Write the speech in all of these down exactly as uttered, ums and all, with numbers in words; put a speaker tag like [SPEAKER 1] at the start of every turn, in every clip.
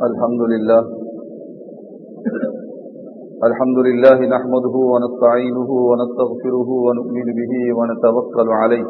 [SPEAKER 1] الحمد لله الحمد لله نحمده ونستعينه ونستغفره ونؤمن به ونتوكل عليه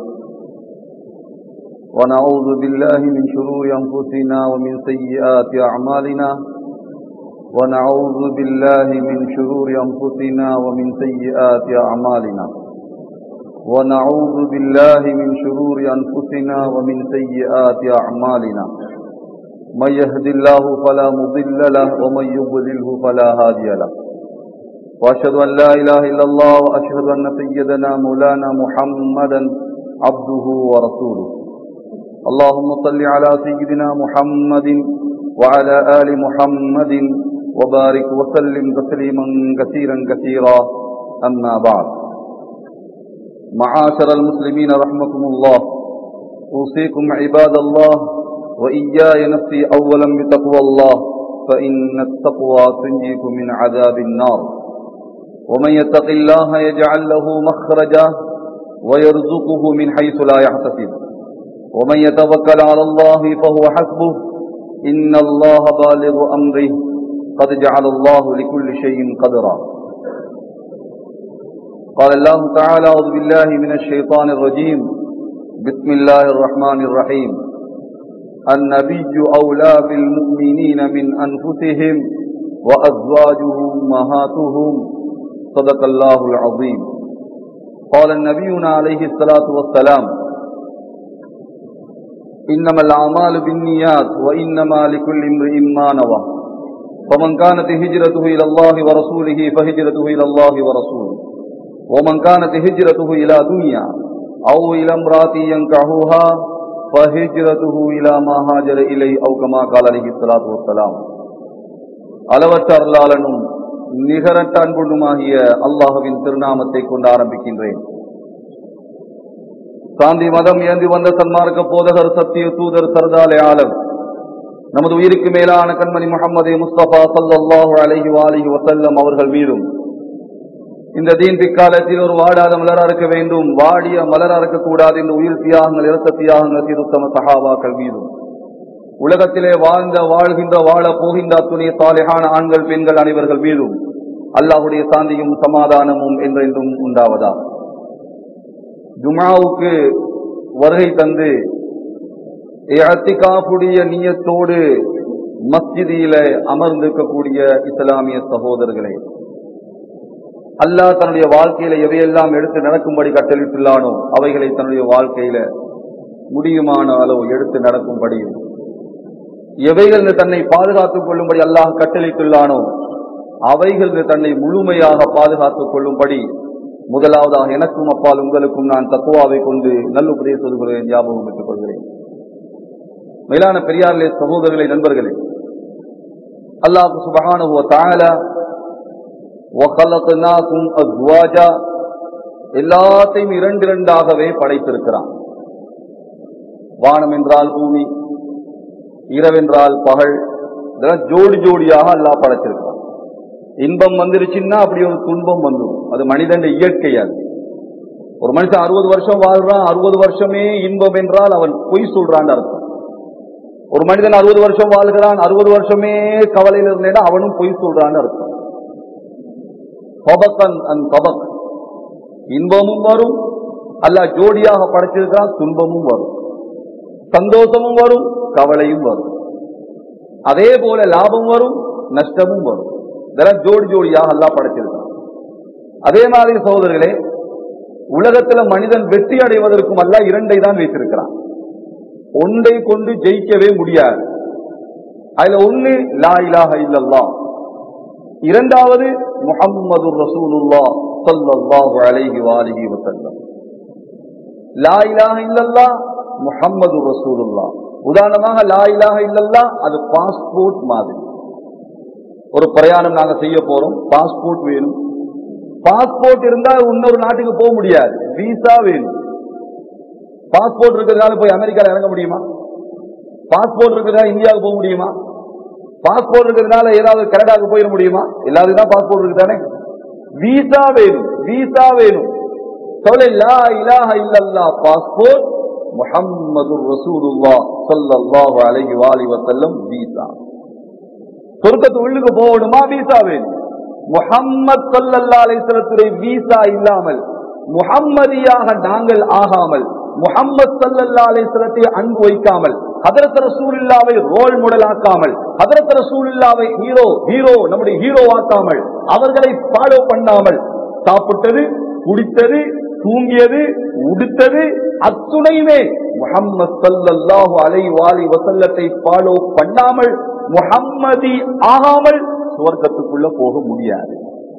[SPEAKER 1] ونعوذ بالله من شرور أنفسنا ومن سيئات أعمالنا ونعوذ بالله من شرور أنفسنا ومن سيئات أعمالنا ونعوذ بالله من شرور أنفسنا ومن سيئات أعمالنا من يهد الله فلا مضل له ومن يضلله فلا هادي له وأشهد أن لا إله إلا الله وأشهد أن سيدنا مولانا محمدا عبده ورسوله اللهم صل على سيدنا محمد وعلى آل محمد وبارك وسلم تسليما كثيرا كثيرا أما بعد معاشر المسلمين رحمكم الله أوصيكم عباد الله وإياي نفسي أولا بتقوى الله فإن التقوى تنجيكم من عذاب النار ومن يتق الله يجعل له مخرجا ويرزقه من حيث لا يحتسب ومن يتوكل على الله فهو حسبه إن الله بالغ أمره قد جعل الله لكل شيء قدرا قال الله تعالى أعوذ بالله من الشيطان الرجيم بسم الله الرحمن الرحيم النبي أولى بالمؤمنين من أنفسهم وأزواجه أمهاتهم صدق الله العظيم قال النبينا عليه الصلاة والسلام إنما الأعمال بالنيات وإنما لكل امرئ ما نوى فمن كانت هجرته إلى الله ورسوله فهجرته إلى الله ورسوله ومن كانت هجرته إلى دنيا أو إلى امرأة ينكحها فهجرته إلى ما هاجر إليه أو كما قال عليه الصلاة والسلام. அளவற்ற அருளாளனும் நிகரற்ற அன்புமாகிய அல்லாஹ்வின் திருநாமத்தை கொண்டு ஆரம்பிக்கின்றேன். சாந்தி மதம் ஏந்தி வந்த சன்மார்க்க போதகர் சத்திய தூதர் சர்தாலே ஆலம் நமது உயிருக்கு மேலான கண்மணி முஹம்மது முஸ்தபா ஸல்லல்லாஹு அலைஹி வஆலிஹி வஸல்லம் அவர்கள் மீதும் இந்த தீன் பிற்காலத்தில் ஒரு வாடாத மலரா இருக்க வேண்டும், வாடிய மலரா இருக்கக்கூடாது என்று உயிர் தியாகங்கள் இரத்த தியாகங்கள் திருத்தம சஹாபாக்கள் மீதும் உலகத்திலே வாழ்ந்த வாழ்கின்ற வாழ போகின்ற துணை சாலிஹான ஆண்கள் பெண்கள் அனைவர்கள் மீதும் அல்லாஹ்வுடைய சாந்தியும் சமாதானமும் என்றென்றும் உண்டாவதா. ஜும்ஆவுக்கு வருகை தந்து இஅ்திகாஃபுடைய நியத்தோடு மஸ்ஜிதிலே அமர்ந்திருக்கக்கூடிய இஸ்லாமிய சகோதரர்களே, அல்லாஹ் தன்னுடைய வாழ்க்கையில எவையெல்லாம் எடுத்து நடக்கும்படி கட்டளிட்டுள்ளானோ அவைகளை தன்னுடைய வாழ்க்கையில முடியுமான அளவு எடுத்து நடக்கும்படியும், எவைகள் தன்னை பாதுகாத்துக் கொள்ளும்படி அல்லாஹ் கட்டளிட்டுள்ளானோ அவைகள் தன்னை முழுமையாக பாதுகாத்துக் கொள்ளும்படி முதலாவதாக எனக்கும் அப்பால் உங்களுக்கும் நான் தக்குவாவை கொண்டு நல்லுபதேச சொல்கிறேன், ஞாபகம் பெற்றுக் கொள்கிறேன். மேலான பெரியார்களே, சகோதரர்களே, நண்பர்களே, அல்லாஹ் சுப்ஹானஹு வ தஆலா வகலக்னாகும் அஸ்வாஜா எல்லாத்தையும் இரண்டு இரண்டாகவே படைத்திருக்கிறான். வானம் என்றால் பூமி, இரவென்றால் பகல், இதெல்லாம் ஜோடி ஜோடியாக அல்லாஹ் படைத்திருக்கிறான். இன்பம் வந்துருச்சுன்னா அப்படி ஒரு துன்பம் வந்துடும். அது மனிதன் இயற்கையாது. ஒரு மனுஷன் அறுபது வருஷம் வாழ்றான், அறுபது வருஷமே இன்பம் என்றால் அவன் பொய் சொல்றான் அர்த்தம். ஒரு மனிதன் அறுபது வருஷம் வாழ்கிறான், அறுபது வருஷமே கவலையில் இருந்தேன்னா அவனும் பொய் சொல்றான்னு அர்த்தம். இன்பமும் வரும், அல்லாஹ் ஜோடியாக படைச்சிருக்கிறான், துன்பமும் வரும், சந்தோஷமும் வரும், கவலையும் வரும், அதே போல லாபம் வரும், நஷ்டமும் வரும். இதெல்லாம் ஜோடி ஜோடியாக அல்லாஹ் படைச்சிருக்கிறான். அதே மாதிரி சகோதரர்களே, உலகத்துல மனிதன் வெற்றி அடைவதற்கும் அல்லாஹ் இரண்டை தான் வைத்திருக்கிறான். ஒன்றை கொண்டு ஜெயிக்கவே முடியாது. அதுல ஒண்ணு லா இலாஹ இல்லல்லாஹ், இரண்டாவது முஹம்மதுர் ரசூலுல்லாஹ் ஸல்லல்லாஹு அலைஹி வஆலிஹி வஸல்லம். லா இலாஹ இல்லல்லாஹ், முஹம்மதுர் ரசூலுல்லாஹ். உதாரணமாக லா இலாஹ இல்லல்லாஹ் அது பாஸ்போர்ட் மாதிரி. ஒரு பிரயாணம் நாங்க செய்ய போறோம், பாஸ்போர்ட் வேணும். பாஸ்போர்ட் இருந்தா இன்னொரு நாட்டுக்கு போக முடியாது, விசா வேணும். பாஸ்போர்ட் இருக்கிறதுனால போய் அமெரிக்கால இறங்க முடியுமா? பாஸ்போர்ட் இருக்கிறதுனால இந்தியாவுக்கு போக முடியுமா? பாஸ்போர்ட் இருக்கிறதுனால ஏதாவது கனடாவுக்கு போயிட முடியுமா? எல்லாருக்கும் தான் பாஸ்போர்ட் இருக்கு தானே. விசா வேணும், விசா வேணும். சொல்ல லா இலாஹ இல்லல்லாஹ் பாஸ்போர்ட், முஹம்மதுர் ரசூலுல்லாஹ் ஸல்லல்லாஹு அலைஹி வஸல்லம் விசா. சொர்க்கத்து உள்ளுக்கு போகணுமா வீசா வேணும். முஹம்மது ஸல்லல்லாஹு அலைஹி வஸல்லத்துடைய வீசா இல்லாமல் முஹம்மதியாக நாங்கள் ஆகாமல், முஹம்மது ஸல்லல்லாஹு அலைஹி வஸல்லத்தை அன்பு வைக்காமல், ஹஜ்ரத் ரசூலுல்லாஹ்வை ரோல் மாடல் ஆக்காமல், ஹஜ்ரத் ரசூலுல்லாஹ்வை ஹீரோ ஹீரோ நம்முடைய ஹீரோ ஆக்காமல், அவர்களை ஃபாலோ பண்ணாமல், சாப்பிட்டது, குடித்தது, தூங்கியது, உடுத்தது அத்துணையுமே முஹம்மது ஸல்லல்லாஹு அலைஹி வஸல்லத்தை ஃபாலோ பண்ணாமல், முஹம்மதி ஆகாமல் சுவர்க்கத்துக்குள்ள போக முடியாது.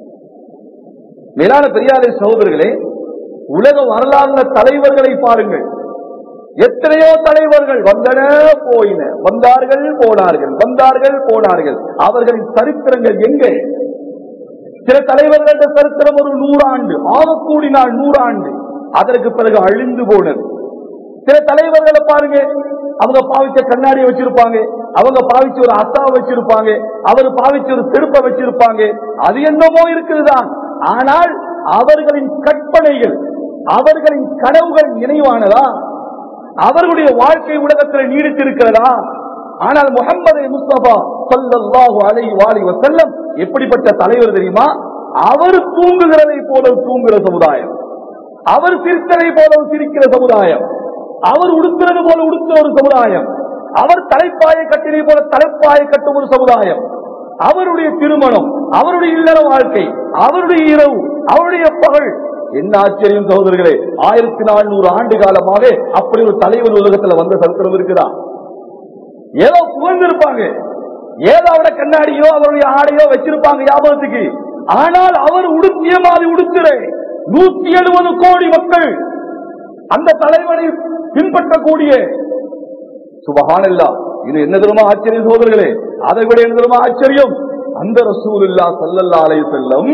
[SPEAKER 1] மேலான பெரியாரை சகோதரர்களே, உலக வரலாறுல தலைவர்களை பாருங்கள். எத்தனையோ தலைவர்கள் வந்தன போயின, வந்தார்கள் போனார்கள், வந்தார்கள் போனார்கள். அவர்களின் சரித்திரங்கள் எங்கே? சில தலைவர்களுடைய சரித்திரம் ஒரு நூறாண்டு, ஆக கூடினால் நூறாண்டு, அதற்கு பிறகு அழிந்து போனது. சில தலைவர்களை பாருங்க, அவங்க பாவிச்ச கண்ணாடியை வச்சிருப்பாங்க, அவங்க பாவிச்ச ஒரு அத்தா வச்சிருப்பாங்க, அவர் பாவிச்ச ஒரு செருப்பை வச்சிருப்பாங்க, அது என்னமோ இருக்குதுதான். ஆனால் அவர்களின் கற்பனைகள், அவர்களின் கனவுகள் நினைவானதா? அவர்களுடைய வாழ்க்கை உலகத்தில் நீடித்திருக்கிறதா? ஆனால் முஹம்மது முஸ்தபா ஸல்லல்லாஹு அலைஹி வஸல்லம் எப்படிப்பட்ட தலைவர் தெரியுமா? அவர் தூங்குகிறதை போல தூங்குகிற சமுதாயம், அவர் சிரித்ததை போல சிரிக்கிற சமுதாயம், அவர் உடுத்துறது போல உடுத்துற ஒரு சமுதாயம், அவர் தலைப்பாயை கட்டினை போல தலைப்பாயை கட்டும் ஒரு சமுதாயம். அவருடைய திருமணம், அவருடைய இல்லற வாழ்க்கை, அவருடைய இரவு, அவருடைய பகல், என்ன ஆச்சரியம் சகோதரர்களே! ஆயிரத்தி நானூறு ஆண்டு காலமாக அப்படி ஒரு தலைவர் உலகத்தில் வந்த சரித்திரம் இருக்குதா? ஏதோ புகழ்ந்திருப்பாங்க, ஏதோ அவட கண்ணாடியோ அவருடைய ஆடையோ வச்சிருப்பாங்க ஞாபகத்துக்கு. ஆனால் அவர் உடுத்திய மாதிரி உடுத்துற நூத்தி எழுபது கோடி மக்கள் அந்த தலைவரை பின்பற்றக்கூடிய சுபஹானல்லாஹ். இது என்ன தெரியுமா ஆச்சரியம் சகோதரர்களே? அதை விட என்ன தெரியுமா ஆச்சரியம்? அந்த ரசூலுல்லாஹ் ஸல்லல்லாஹு அலைஹி வஸல்லம்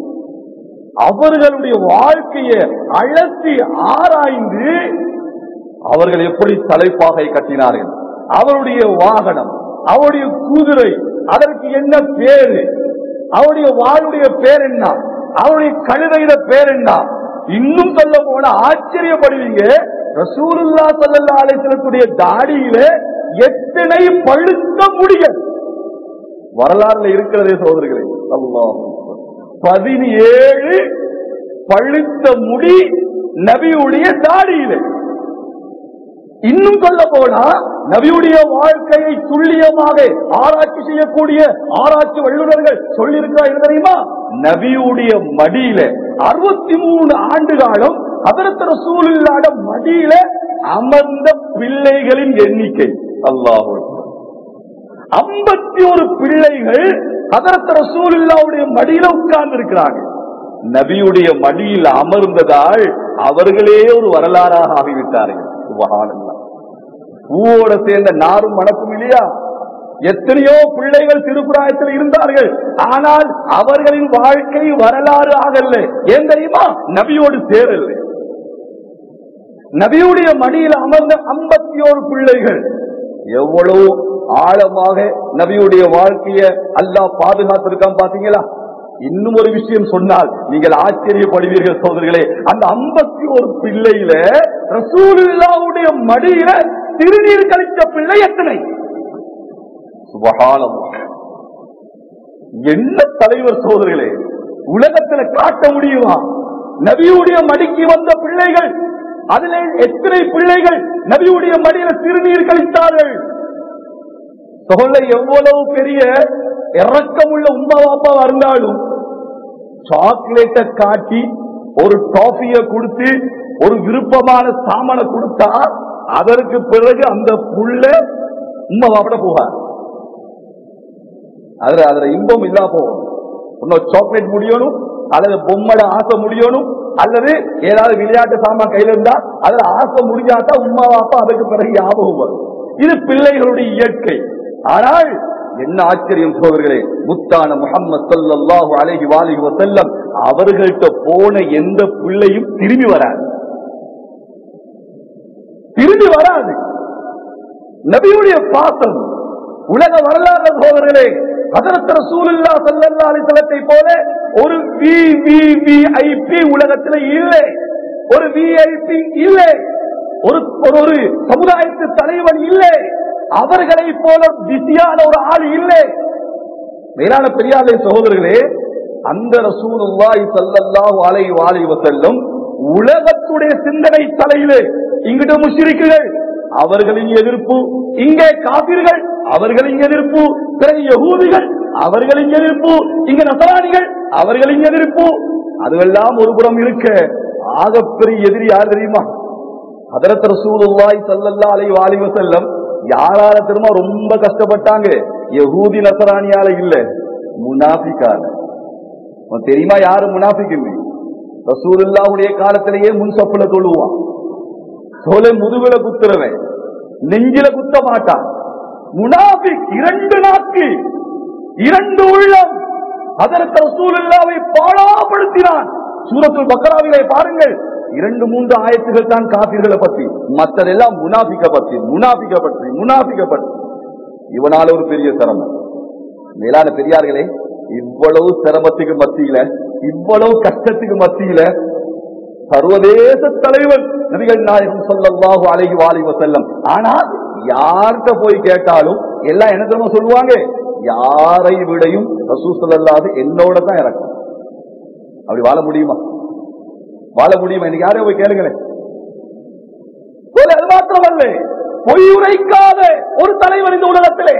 [SPEAKER 1] அவர்களுடைய வாழ்க்கையை அலசி ஆராய்ந்து அவர்கள் எப்படி தலைப்பாகை கட்டினார்கள், அவருடைய வாகனம், அவருடைய குதிரை, அதற்கு என்ன பேரு, அவருடைய வாளுடைய பேர் என்ன, அவருடைய கழுதையிட பேர் என்ன, இன்னும் சொல்ல போன ஆச்சரியப்படுவீங்க, ரசூலுல்லாஹ் ஸல்லல்லாஹு அலைஹி வஸல்லத்துடைய தாடியில எத்தனை பழுத்த முடிகள் வரலாறுல இருக்கிறதே சகோதரர்களே. அல்லாஹ், பதினேழு பழுத்த முடி நபியுடைய தாடியில. இன்னும் சொல்ல போனா நபியுடைய வாழ்க்கையை துல்லியமாக ஆராய்ச்சி செய்யக்கூடிய ஆராய்ச்சி வல்லுநர்கள் சொல்லியிருக்கிறார் தெரியுமா? நபியுடைய மடியில அறுபத்தி மூணு ஆண்டு காலம் ஹஜ்ரத் ரசூலுல்லாஹ் மடியில அமர்ந்த பிள்ளைகளின் எண்ணிக்கை அல்லாஹ் ஐம்பத்தி ஒரு பிள்ளைகள் ஹஜ்ரத் ரசூலுல்லாஹ்வுடைய மடியில உட்கார்ந்து இருக்கிறாங்க. நபியுடைய மடியில் அமர்ந்ததால் அவர்களே ஒரு வரலாறாக ஆகிவிட்டார்கள். சுப்ஹானல்லாஹ். பூவோட சேர்ந்த நாரும் மணக்கும் இல்லையா? எத்தனையோ பிள்ளைகள் திருப்புராயத்தில் இருந்தார்கள், ஆனால் அவர்களின் வாழ்க்கை வரலாறு ஆகல. ஏன் தெரியுமா? நபியோடு சேரல. நபியுடைய மடியில் அமர்ந்த ஐம்பத்தி ஒரு பிள்ளைகள் எவ்வளவு ஆழமாக நபியுடைய வாழ்க்கையை அல்லாஹ் பாதுகாத்திருக்கான் பாத்தீங்களா? இன்னும் ஒரு விஷயம் சொன்னால் நீங்கள் ஆச்சரியப்படுவீர்கள் சோதர்களே. அந்த ஐம்பத்தி ஒரு பிள்ளையில ரசூலுல்லாஹ்வுடைய மடியில திருநீர் கழித்த பிள்ளை எத்தனை? சுப்ஹானல்லாஹ். என்ன தலைவர் சோதர்களே! உலகத்தில் காட்ட முடியுமா? நபியுடைய மடிக்கு வந்த பிள்ளைகள், அதில் எத்தனை பிள்ளைகள் நபியுடைய மடியில திருநீர் கழித்தார்கள்? சொல்ல எவ்வளவு பெரிய இறக்கமுள்ள உம்மா பாப்பா இருந்தாலும் சாக்லேட்டை காட்டி ஒரு டாஃபிய கொடுத்து ஒரு விருப்பமான சாமானை கொடுத்தா அதற்கு பிறகு அந்த புள்ள உம்மா பாப்பட போகாது. அதுல அதுல இன்பம் இல்லா போகும். இன்னும் சாக்லேட் முடியணும், அல்லது பொம்மட ஆசை முடியணும், அல்லது ஏதாவது விளையாட்டு சாமான் கையில இருந்தா அதுல ஆசை முடிஞ்சாதான் உம்மா பாப்பா அதுக்கு பிறகு ஞாபகம் வரும். இது பிள்ளைகளுடைய இயற்கை. ஆனால் என்ன ஆச்சரியம் சோதர்களே! முத்தான முஹம்மது ஸல்லல்லாஹு அலைஹி வஸல்லம் அவர்கள்ட்ட போன எந்த பிள்ளையும் திரும்பி வராது, திரும்பி வராது. நபியுடைய பாசம் உலக வரலாறு சோதர்களே. ஹஜ்ரத் ரசூலுல்லாஹ் ஸல்லல்லாஹு அலைஹி வஸல்லத்தை போல ஒரு விவிவிஐபி உலகத்தில் இல்லை, ஒரு விஐபி இல்லை, ஒரு ஒரு சமுதாயத்து தலைவன் இல்லை, அவர்களை போல பிஸியான ஒரு ஆள் இல்லை. மேலான பெரியார்களே சகோதரர்களே, அந்த ரசூலுல்லாஹி ஸல்லல்லாஹு அலைஹி வஸல்லம் உலகத்துடைய சிந்தனை தலையிலே இங்கிட்ட முஷ்ரிக்குகள் அவர்களின் எதிர்ப்பு, இங்கே காபிர்கள் அவர்களின் எதிர்ப்பு, பிறகு யகூதிகள் அவர்களின் எதிர்ப்பு, இங்க நசராணிகள் அவர்களின் எதிர்ப்பு, அதுவெல்லாம் ஒரு புறம் இருக்க ஆகப்பெரிய எதிரி யார் தெரியுமா? ஹதரத் ரசூலுல்லாஹி ஸல்லல்லாஹு அலைஹி வஸல்லம் யாரால தெரியுமா ரொம்ப கஷ்டப்பட்டாங்க? யகூதி நசராணியால இல்ல, முனாஃபிகால. தெரியுமா யாரு முனாஃபிக்? ரசூலுல்லாஹுடைய காலத்திலேயே முன்சப்புல தொழுவான், சோலை முதுகுல குத்துறவன், நெஞ்சில குத்த மாட்டான். முனாஃபிக் இரண்டு நாக்கு இரண்டு உள்ளம் ஹதரத் ரசூலுல்லாஹை பாழாப்படுத்தினான். சூரத்துல் பக்ராவிலே பாருங்கள், இரண்டு மூன்று ஆயத்துகள் தான் காபிர்களை பற்றி, மற்றதெல்லாம் முனாஃபிக பற்றி முனாஃபிக பற்றி முனாஃபிக பற்றி. இவனால ஒரு பெரிய சிரமம். மேலான பெரியார்களே, இவ்வளவு சிரமத்துக்கு மத்தியில, இவ்வளவு கஷ்டத்துக்கு மத்தியில சர்வதேச தலைவர் நபிகள் நாயகம் ஸல்லல்லாஹு அலைஹி வஸல்லம். ஆனால் யார்கிட்ட போய் கேட்டாலும் எல்லாம் என்ன தெரியுமா சொல்லுவாங்க? யாரை விடையும் ரசூல் ஸல்லல்லாஹு என்னோட தான் இறக்கும். அப்படி வாழ முடியுமா? வாழ முடியுமா? இன்னைக்கு யாரையும் போய் கேளுங்களேன். அது மாத்திரமல்ல, பொய் உரைக்காத ஒரு தலைவன் இந்த உலகத்திலே,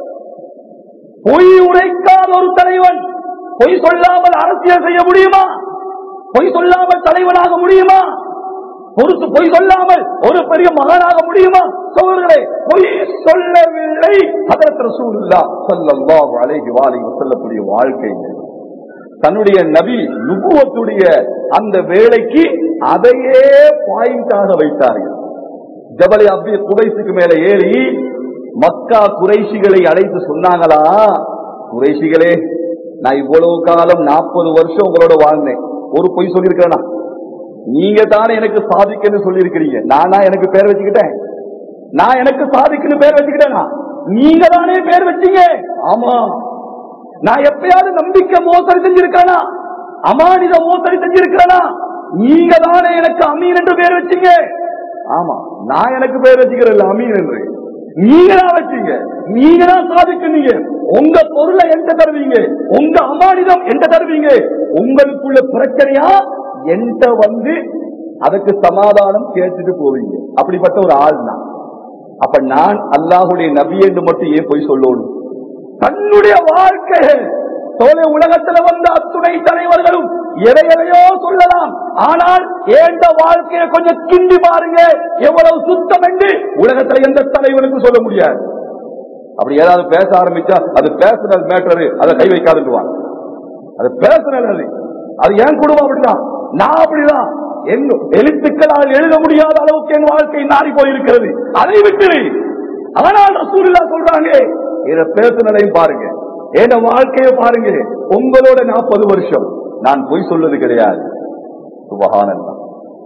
[SPEAKER 1] பொய் உரைக்காத ஒரு தலைவன். பொய் சொல்லாமல் அரசியல் செய்ய முடியுமா? பொய் சொல்லாமல் தலைவனாக முடியுமா? பொறுத்து பொய் சொல்லாமல் ஒரு பெரிய மகனாக முடியுமா? சோழர்களே, பொய் சொல்லவில்லை ஹதரத் ரசூலுல்லாஹ் ஸல்லல்லாஹு அலைஹி வஸல்லமுடைய வாழ்க்கை. தன்னுடைய நபி நுபுவத்துடைய அந்த வேலைக்கு அதையே பாயிண்டாக வைத்தார்கள். ஜபல் அப்தி குபைஸுக்கு மேல ஏறி மக்கா குறைஷிகளை அழைத்து சொன்னாங்களா, குறைஷிகளே, நான் இவ்வளவு காலம் நாற்பது வருஷம் உங்களோட வாழ்ந்தேன், ஒரு பொய் சொல்லியிருக்கிறேனா? நீங்க தானே எனக்கு சாதிக்குன்னு சொல்லி இருக்கிறீங்க. நானா எனக்கு பேர் வச்சுக்கிட்டேன்? நான் எனக்கு சாதிக்குன்னு பேர் வச்சுக்கிட்டேனா? நீங்க தானே பேர் வச்சீங்க. ஆமா. நான் எப்பயாவது நம்பிக்கை மோசடி செஞ்சிருக்கிறேனா? அமானித மோசடி செஞ்சிருக்கிறேனா? நீங்க தானே எனக்கு அமீன் என்று பேர் வச்சீங்க. ஆமா, நான் எனக்கு பேர் வச்சுக்கிறேன் அமீன் என்று. நீங்க தான் வச்சீங்க, நீங்க தான் சாதிக்குனீங்க. உங்க பொருளை எந்த தருவீங்க, உங்க அமானிதம் எந்த தருவீங்க, உங்களுக்குள்ள பிரச்சனையா எந்த வந்து அதுக்கு சமாதானம் கேட்டுட்டு போவீங்க. அப்படிப்பட்ட ஒரு ஆள் நான். அப்ப நான் அல்லாஹுடைய நபி என்று மட்டும் ஏன் போய் சொல்லணும்? தன்னுடைய வாழ்க்கை சோழ உலகத்துல வந்த அத்துணை தலைவர்களும் எதையோ சொல்லலாம், ஆனால் ஏண்ட வாழ்க்கையை கொஞ்சம் கிண்டி பாருங்க, எவ்வளவு சுத்தம் என்று உலகத்துல எந்த தலைவனுக்கும் சொல்ல முடியாது. அப்படி ஏதாவது பேச ஆரம்பிச்சா அது பேர்சனல் மேட்டரு, அதை கை வைக்காதுவாங்க. அது பேர்சனல், அது அது ஏன் குடும்பம் அப்படிதான், நான் அப்படிதான், எழுத்துக்களால் எழுத முடியாத அளவுக்கு என் வாழ்க்கை நாடி போயிருக்கிறது, அதை விட்டு. அதனால் ரசூலுல்லாஹ் சொல்றாங்க, இத பேர்சனலையும் பாருங்க, என் வாழ்க்கையை பாருங்க. உங்களோட நாற்பது வருஷம் நான் பொய் சொல்வது கிடையாது. சுபஹானல்லாஹ்.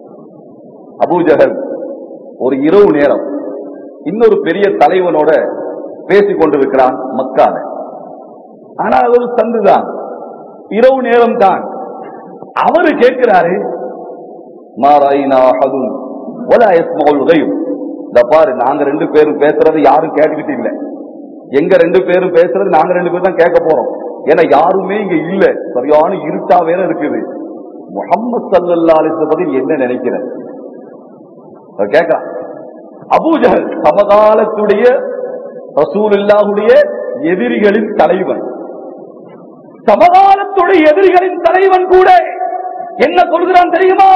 [SPEAKER 1] அபூஜஹல் ஒரு இரவு நேரம் இன்னொரு பெரிய தலைவனோட பேசிக் கொண்டிருக்கிறான் மக்கால. ஆனால் அது ஒரு சந்துதான், இரவு நேரம் தான். அவரு கேட்கிறாரு, பாரு, நாங்க ரெண்டு பேரும் பேசுறது யாரும் கேட்டுக்கிட்டு இல்லை, எங்க ரெண்டு பேரும் பேசுறது நாங்க ரெண்டு பேரும் தான் கேட்க போறோம், ஏன்னா யாருமே இங்க இல்ல, சரியான இருட்டா வேற இருக்குது. முஹம்மது ஸல்லல்லாஹு அலைஹி வஸல்லம் பத்தி என்ன நினைக்கிற கேட்கிறான். அபூஜஹல் சமகாலத்துடைய ரசூலுல்லாஹுடைய எதிரிகளின் தலைவன், சமகாலத்துடைய எதிரிகளின் தலைவன் கூட என்ன சொல்கிறான் தெரியுமா?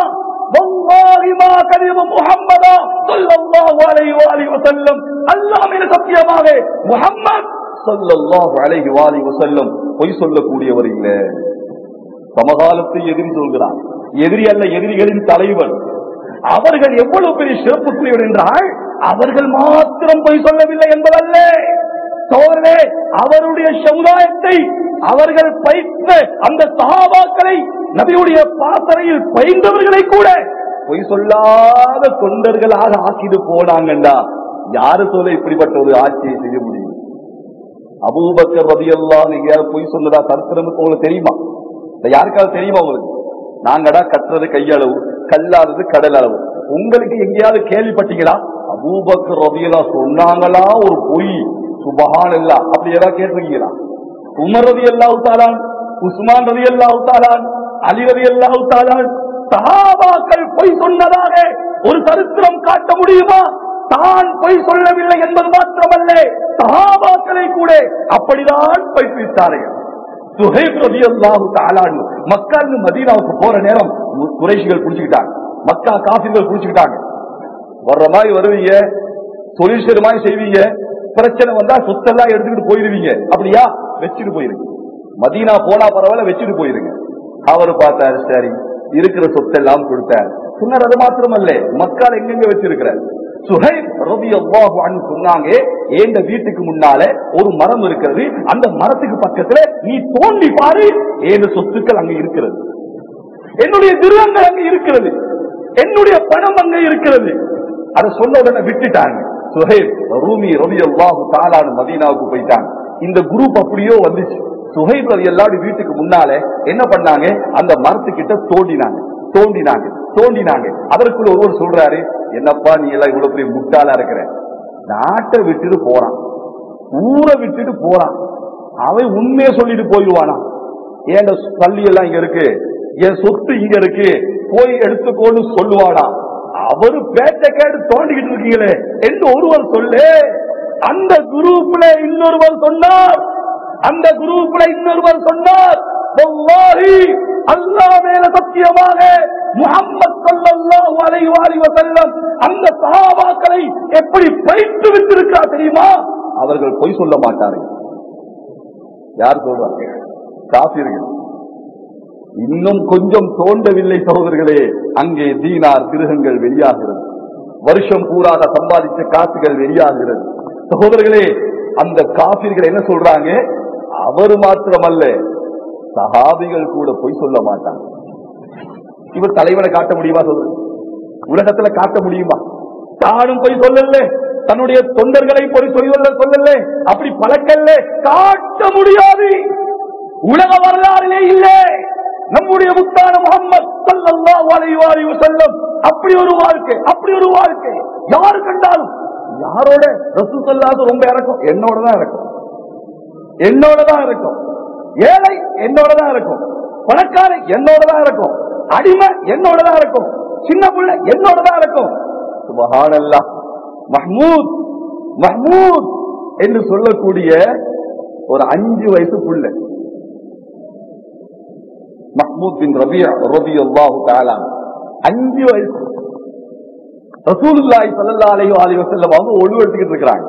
[SPEAKER 1] சத்தியமாக முஹம்மது ஸல்லல்லாஹு அலைஹி வஸல்லம் பொய் சொல்லக்கூடியவர் இல்ல. சமகாலத்தை எதிரி சொல்கிறான், எதிரி அல்ல, எதிரிகளின் தலைவன். அவர்கள் எவ்வளவு பெரிய சிறப்புக்குரியவர் என்றால், அவர்கள் மாத்திரம் பொய் சொல்லவில்லை என்பதல்ல சோழரே, அவருடைய சமுதாயத்தை, அவர்கள் பயிற்ற அந்த சஹாபாக்களை, நபியுடைய பாசறையில் பயின்றவர்களை கூட பொய் சொல்லாத தொண்டர்களாக ஆக்கிட்டு போனாங்கண்டா யாரு சொல்ல இப்படிப்பட்ட ஒரு ஆட்சியை செய்ய முடியும்? அபூபக்கர் ரலியல்லாஹு அன்ஹு எங்கேயாவது பொய் சொன்னதா சரித்திரம் உங்களுக்கு தெரியுமா? யாருக்காவது தெரியுமா உங்களுக்கு? நாங்கடா கட்டுறது கையளவு, கல்லாதது கடல் அளவு. உங்களுக்கு எங்கேயாவது கேள்விப்பட்டீங்களா அபூபக்கர் ரலியல்லாஹு சொன்னாங்களா ஒரு பொய்? சுபஹானல்லாஹ், அப்படி ஏதாவது கேட்டிருக்கீங்களா? உமர் ரலியல்லாஹு தஆலா, உஸ்மான் ரலியல்லாஹு தஆலா, அலி ரலியல்லாஹு தஆலா, சஹாபாக்கள் பொய் சொன்னதாக ஒரு சரித்திரம் காட்ட முடியுமா? தான் பொய் சொல்லவில்லை என்பது மாத்திரமல்ல, சஹாபாக்களை கூட அப்படிதான் பயிற்சித்தார்கள். சுஹைப் ரலியல்லாஹு தஆலா மக்கா இருந்து மதீனாவுக்கு போற நேரம் குறைஷிகள் புடிச்சுக்கிட்டாங்க, மக்கா காஃபிர்கள் புடிச்சுக்கிட்டாங்க. வர்ற மாதிரி வருவீங்க, தொழில் மாதிரி செய்வீங்க, பிரச்சனை வந்தா சொத்தெல்லாம் எடுத்துக்கிட்டு போயிருவீங்க, அப்படியா வச்சுட்டு போயிருங்க. மதீனா போனா பரவாயில்ல, வச்சுட்டு போயிருங்க. அவரு பார்த்தாரு, சரி இருக்கிற சொத்தெல்லாம் கொடுத்தார். சொன்னார், அது மாத்திரமல்ல, மக்கால எங்கெங்க வச்சிருக்கிறார். சுஹைப் ரலியல்லாஹு அன்ஹு சொன்னாங்க, எங்க வீட்டுக்கு முன்னால ஒரு மரம் இருக்கிறது, அந்த மரத்துக்கு பக்கத்துல நீ தோண்டி பாரு, ஏழு சொத்துக்கள் அங்க இருக்கிறது, என்னுடைய திருவங்கள் அங்க இருக்கிறது, என்னுடைய பணம் அங்க இருக்கிறது. அதை சொன்ன உடனே விட்டுட்டாங்க. சுஹைப் ரூமி ரலியல்லாஹு தஆலா மதீனாவுக்கு போயிட்டாங்க. இந்த குரூப் அப்படியோ வந்துச்சு. சுஹைப் ரலியல்லாஹு வீட்டுக்கு முன்னால என்ன பண்ணாங்க, அந்த மரத்துக்கிட்ட தோண்டினாங்க தோண்டினாங்க தோண்டினாங்க அதற்குள்ள ஒருவர் சொல்றாரு, என்னப்பா நீ எல்லாம் இவ்வளவு பெரிய முட்டாளா இருக்கிற, நாட்டை விட்டுட்டு போறான், ஊரை விட்டுட்டு போறான், அவன் உண்மையை சொல்லிட்டு போயிடுவானா? ஏன் பள்ளி எல்லாம் இங்க இருக்கு, என் சொத்து இங்க இருக்கு, போய் எடுத்துக்கோன்னு சொல்லுவானா? அவரு பேச்ச கேட்டு தோண்டிக்கிட்டு இருக்கீங்களே என்று ஒருவர் சொல்லு. அந்த குரூப்ல இன்னொருவர் சொன்னார், அந்த குரூப்ல இன்னொருவர் சொன்னார், அல்லாஹ் மேல சத்தியமாக முஹம்மது ஸல்லல்லாஹு அலைஹி வஸல்லம் அந்த சஹாபாக்களை எப்படி பயிற்று விட்டிருக்கிறார் தெரியுமா? அவர்கள் பொய் சொல்ல மாட்டார்கள். யார் சொல்றாங்க? காஃபிர்கள். இன்னும் கொஞ்சம் தோண்டவில்லை சகோதரர்களே, அங்கே தீனார் திருகங்கள் வெளியாகிறது, வருஷம் பூராக சம்பாதிச்ச காசுகள் வெளியாகிறது. சகோதரர்களே, அந்த காஃபிர்கள் என்ன சொல்றாங்க, அவர் மாத்திரமல்ல சஹாபிகள் கூட பொய் சொல்ல மாட்டாங்க. இவர் தலைவனை காட்ட முடியுமா? சொல்லுங்க, உலகத்துல காட்ட முடியுமா? தானும் பொய் சொல்லல, தன்னுடைய தொண்டர்களை பொய் சொல்ல சொல்லல, அப்படி பழக்கல்ல, காட்ட முடியாது. உலக வரலாறிலே இல்லை. நம்முடைய முத்தான முஹம்மது ஸல்லல்லாஹு அலைஹி வஸல்லம் அப்படி ஒரு வாழ்க்கை, அப்படி ஒரு வாழ்க்கை. யாரு கண்டாலும் யாரோட ரசூல் ஸல்லல்லாஹு ரொம்ப இறக்கும், என்னோட தான் இருக்கும், என்னோட தான் இருக்கும். ஏழை என்னோட தான் இருக்கும், பணக்காரை என்னோட தான் இருக்கும், அடிமை என்னோட தான் இருக்கும், சின்ன பிள்ளை என்னோட தான் இருக்கும். சுப்ஹானல்லாஹ். மஹ்மூத் மஹ்மூத் என்று சொல்லக்கூடிய ஒரு அஞ்சு வயசு பிள்ளை, மஹ்மூத் பின் ரபியா ரலியல்லாஹு தஆலா, அஞ்சு வயசு. ரசூலுல்லாஹி ஸல்லல்லாஹு அலைஹி வஸல்லம் அவங்க ஒளு எடுத்துக்கிட்டு இருக்காங்க.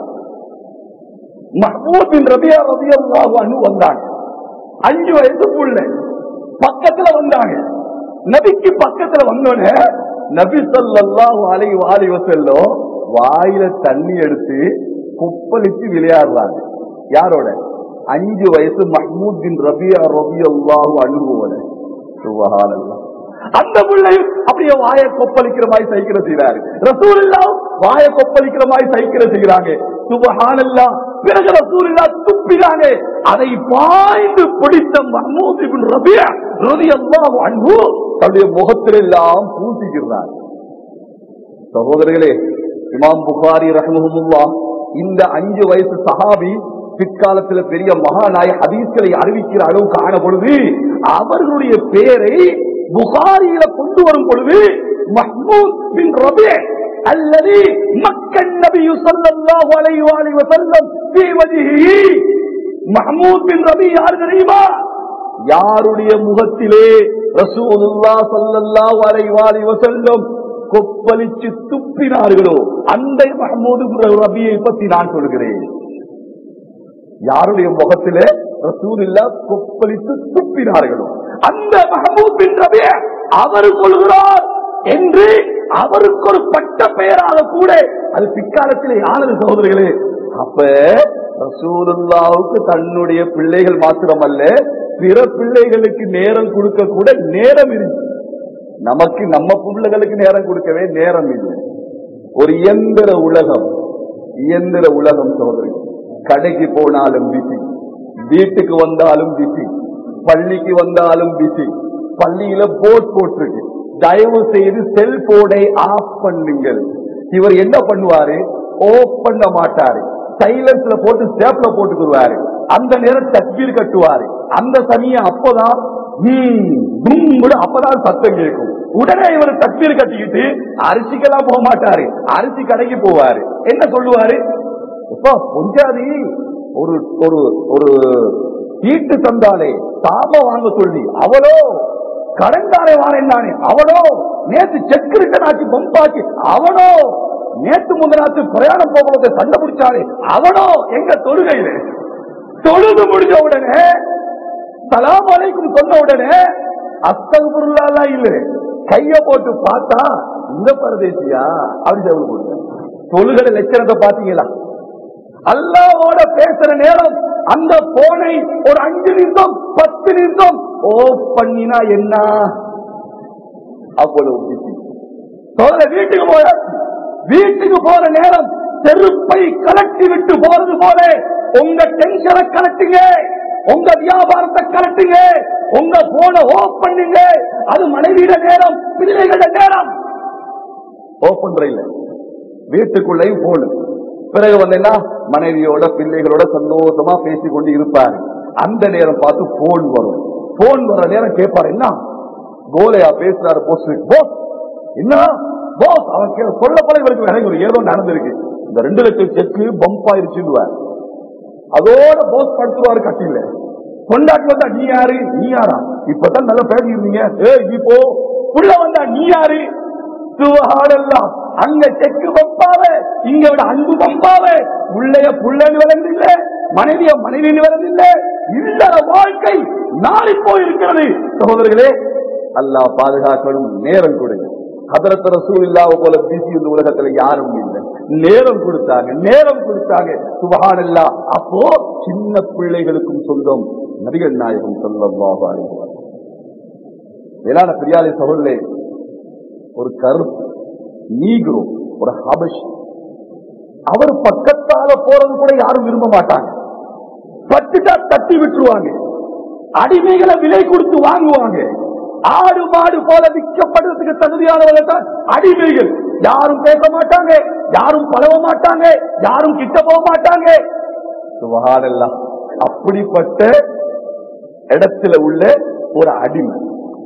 [SPEAKER 1] மஹ்மூத் பின் ரபியா ரலியல்லாஹு அன்ஹு வந்தாங்க, அஞ்சு வயசு புள்ள பக்கத்துல வந்தாங்க. நபிக்கு பக்கத்துல வந்தோடனே நபி ஸல்லல்லாஹு அலைஹி வஸல்லம் வாயில தண்ணி எடுத்து குப்பளிச்சு விளையாடுறாங்க. யாரோட? அஞ்சு வயசு மஹ்மூத் பின் ரபியா ரலியல்லாஹு அன்ஹுவோட. சுப்ஹானல்லாஹ். அந்த பிள்ளை அப்படியே வாய கொப்பளிக்கிற மாதிரி சைக்கிற செய்யறாரு. ரசூலுல்லாஹ் வாய கொப்பளிக்கிற மாதிரி சைக்கிற செய்யறாங்க. சுப்ஹானல்லாஹ். பிறகு ரசூலுல்லாஹ் துப்பினாங்க. அதை பாய்ந்து பிடித்த மஹ்மூத் பின் ரபியா ரலியல்லாஹு அன்ஹு தன்னுடைய முகத்தில் எல்லாம் பூசிக்கிறார். சகோதரர்களே, இமாம் புகாரி ரஹ்மஹுல்லாஹ் இந்த அஞ்சு வயசு சஹாபி பிற்காலத்தில் பெரிய மகாநாய ஹதீஸ்களை அறிவிக்கிற அளவுக்கு ஆன பொழுது அவர்களுடைய பேரை புகாரியில கொண்டு வரும் பொழுது மஹ்மூத் பின் ரபியா அல்லது மக்கன் நபி ஸல்லல்லாஹு அலைஹி வஸல்லம் ஃபீ வஜ்ஹிஹி. மஹ்மூத் பின் ரபியா யார் தெரியுமா? யாருடைய முகத்திலே ரசூலுல்லாஹ் ஸல்லல்லாஹு அலைஹி வஸல்லம் கொப்பளிச்சு துப்பினார்களோ அந்த மஹ்மூத் பின் ரபியை பற்றி நான் சொல்கிறேன். யாருடைய முகத்திலே ரசூலுல்லாஹ் கொப்பளித்து துப்பினார்களோ அந்த மஹ்மூத் பின் ரபியா அவர் சொல்கிறார் என்று அவருக்கு ஒரு பட்ட பெயராக கூட அது பிற்காலத்திலே ஆனது. சகோதரர்களே, அப்ப ரசூலுல்லாஹ்வுக்கு தன்னுடைய பிள்ளைகள் மாத்திரமல்ல பிற பிள்ளைகளுக்கு நேரம் கொடுக்க கூட நேரம் இருக்கு. நமக்கு நம்ம பிள்ளைகளுக்கு நேரம் கொடுக்கவே நேரம் இல்லை. ஒரு இயந்திர உலகம், இயந்திர உலகம் சகோதரர்கள். கடைக்கு போனாலும் பிசி, வீட்டுக்கு வந்தாலும் பிசி, பள்ளிக்கு வந்தாலும் பிசி. பள்ளியில போர்ட் போட்டிருக்கு, தயவு செய்து செல்போனை ஆஃப் பண்ணுங்கள். இவர் என்ன பண்ணுவாரு? ஓப் பண்ண மாட்டாரு, சைலன்ஸ்ல போட்டு ஸ்டேப்ல போட்டுக்குவாரு. அந்த நேரம் தக்பீர் கட்டுவாரு. அந்த சமயம் அப்பதான் அப்பதான் சத்தம் கேட்கும். உடனே இவர் தக்பீர் கட்டிக்கிட்டு அரிசிக்கெல்லாம் போக மாட்டாரு, அரிசி கடைக்கு போவாரு. என்ன சொல்லுவாரு, இப்போ பொஞ்சாதி ஒரு ஒரு ஒரு வீட்டு தந்தாலே சாம வாங்க சொல்லி அவளோ கடன்தானே வாரேன் அவளோ நேற்று செக் ரிட்டன் ஆச்சு பம்பாச்சு அவனோ நேற்று முந்தநாத்து பிரயாணம் போகும்போது சண்டை பிடிச்சாரு அவனோ எங்க தொழுகையில தொழுது முடிஞ்ச உடனே சலாம் அலைக்கும் சொன்ன உடனே அஸ்தக்ஃபிருல்லாஹ் இல்ல கைய போட்டு பார்த்தா இந்த பரதேசியா அப்படி செவல் போட்டு தொழுகை லட்சணத்தை பாத்தீங்களா? அல்லாஹ்வோட பேசுற நேரம் அந்த போனை ஒரு அஞ்சு நிமிஷம் பத்து நிமிஷம் ஓப் பண்ணினா என்ன அவ்வளவு வீட்டுக்கு போற வீட்டுக்கு போற நேரம் செருப்பை கலட்டி விட்டு போறது போல உங்க டென்ஷனை கலட்டுங்க, உங்க வியாபாரத்தை கலட்டுங்க, உங்க போனை ஓப் பண்ணுங்க. அது மனைவியிட நேரம், பிள்ளைகள நேரம். ஓப் பண்ற இல்ல வீட்டுக்குள்ளேயும் போனு. பிறகு வந்தீங்கன்னா மனைவியோட பிள்ளைகளோட சந்தோஷமா பேசிக்கொண்டு இருப்பாரு. அந்த நேரம் பார்த்து போன் வரும். போன் வர நேரம் கேட்பாரு, என்ன கோலையா பேசுறாரு போஸ் போஸ் என்ன போஸ் அவன் சொல்ல போல இவருக்கு இறங்கி ஏதோ நடந்திருக்கு, இந்த ரெண்டு லட்சம் செக்கு பம்ப் ஆயிருச்சுடுவார். அதோட போஸ் படுத்துவாரு கட்டில. கொண்டாட்டி வந்தா நீ யாரு நீ யாரா இப்பதான் நல்லா பேசிருந்தீங்க, ஏ இப்போ உள்ள வந்தா நீ யாரு சுபஹானல்லாஹ். அங்க செக்கு பம்பாவ இங்க விட அன்பு பம்பாவ உள்ளைய புள்ளன்னு வளர்ந்தில்ல, மனைவிய மனைவின்னு வளர்ந்தில்ல. இல்லற வாழ்க்கை நாளை போயிருக்கிறது. சகோதரர்களே, அல்லாஹ் பாதுகாக்கணும். நேரம் கொடுங்க. ஹதரத் ரசூலுல்லாஹ் போல பிஸி இந்த உலகத்துல யாரும் இல்லை. நேரம் கொடுத்தாங்க, நேரம் கொடுத்தாங்க. சுபஹானல்லாஹ். அப்போ சின்ன பிள்ளைகளுக்கும் சொந்தம் நபிகள் நாயகம் ஸல்லல்லாஹு அலைஹி வஸல்லம். வேளாண் பிரியாளி சகோதரர்களே, ஒரு கருப்பு நீக்ரோ, ஒரு ஹபஷ், அவர் பக்கத்தால போறது கூட யாரும் விரும்ப மாட்டாங்க. பட்டுட்டா தட்டி விட்டுருவாங்க. அடிமைகளை விலை கொடுத்து வாங்குவாங்க. ஆடு மாடு போல விற்கப்படுறதுக்கு தகுதியானவர்கள் தான் அடிமைகள். யாரும் பேச மாட்டாங்க, யாரும் பழக மாட்டாங்க, யாரும் கிட்ட போக மாட்டாங்க. சுபஹானல்லாஹ். அப்படிப்பட்ட இடத்துல உள்ள ஒரு அடிமை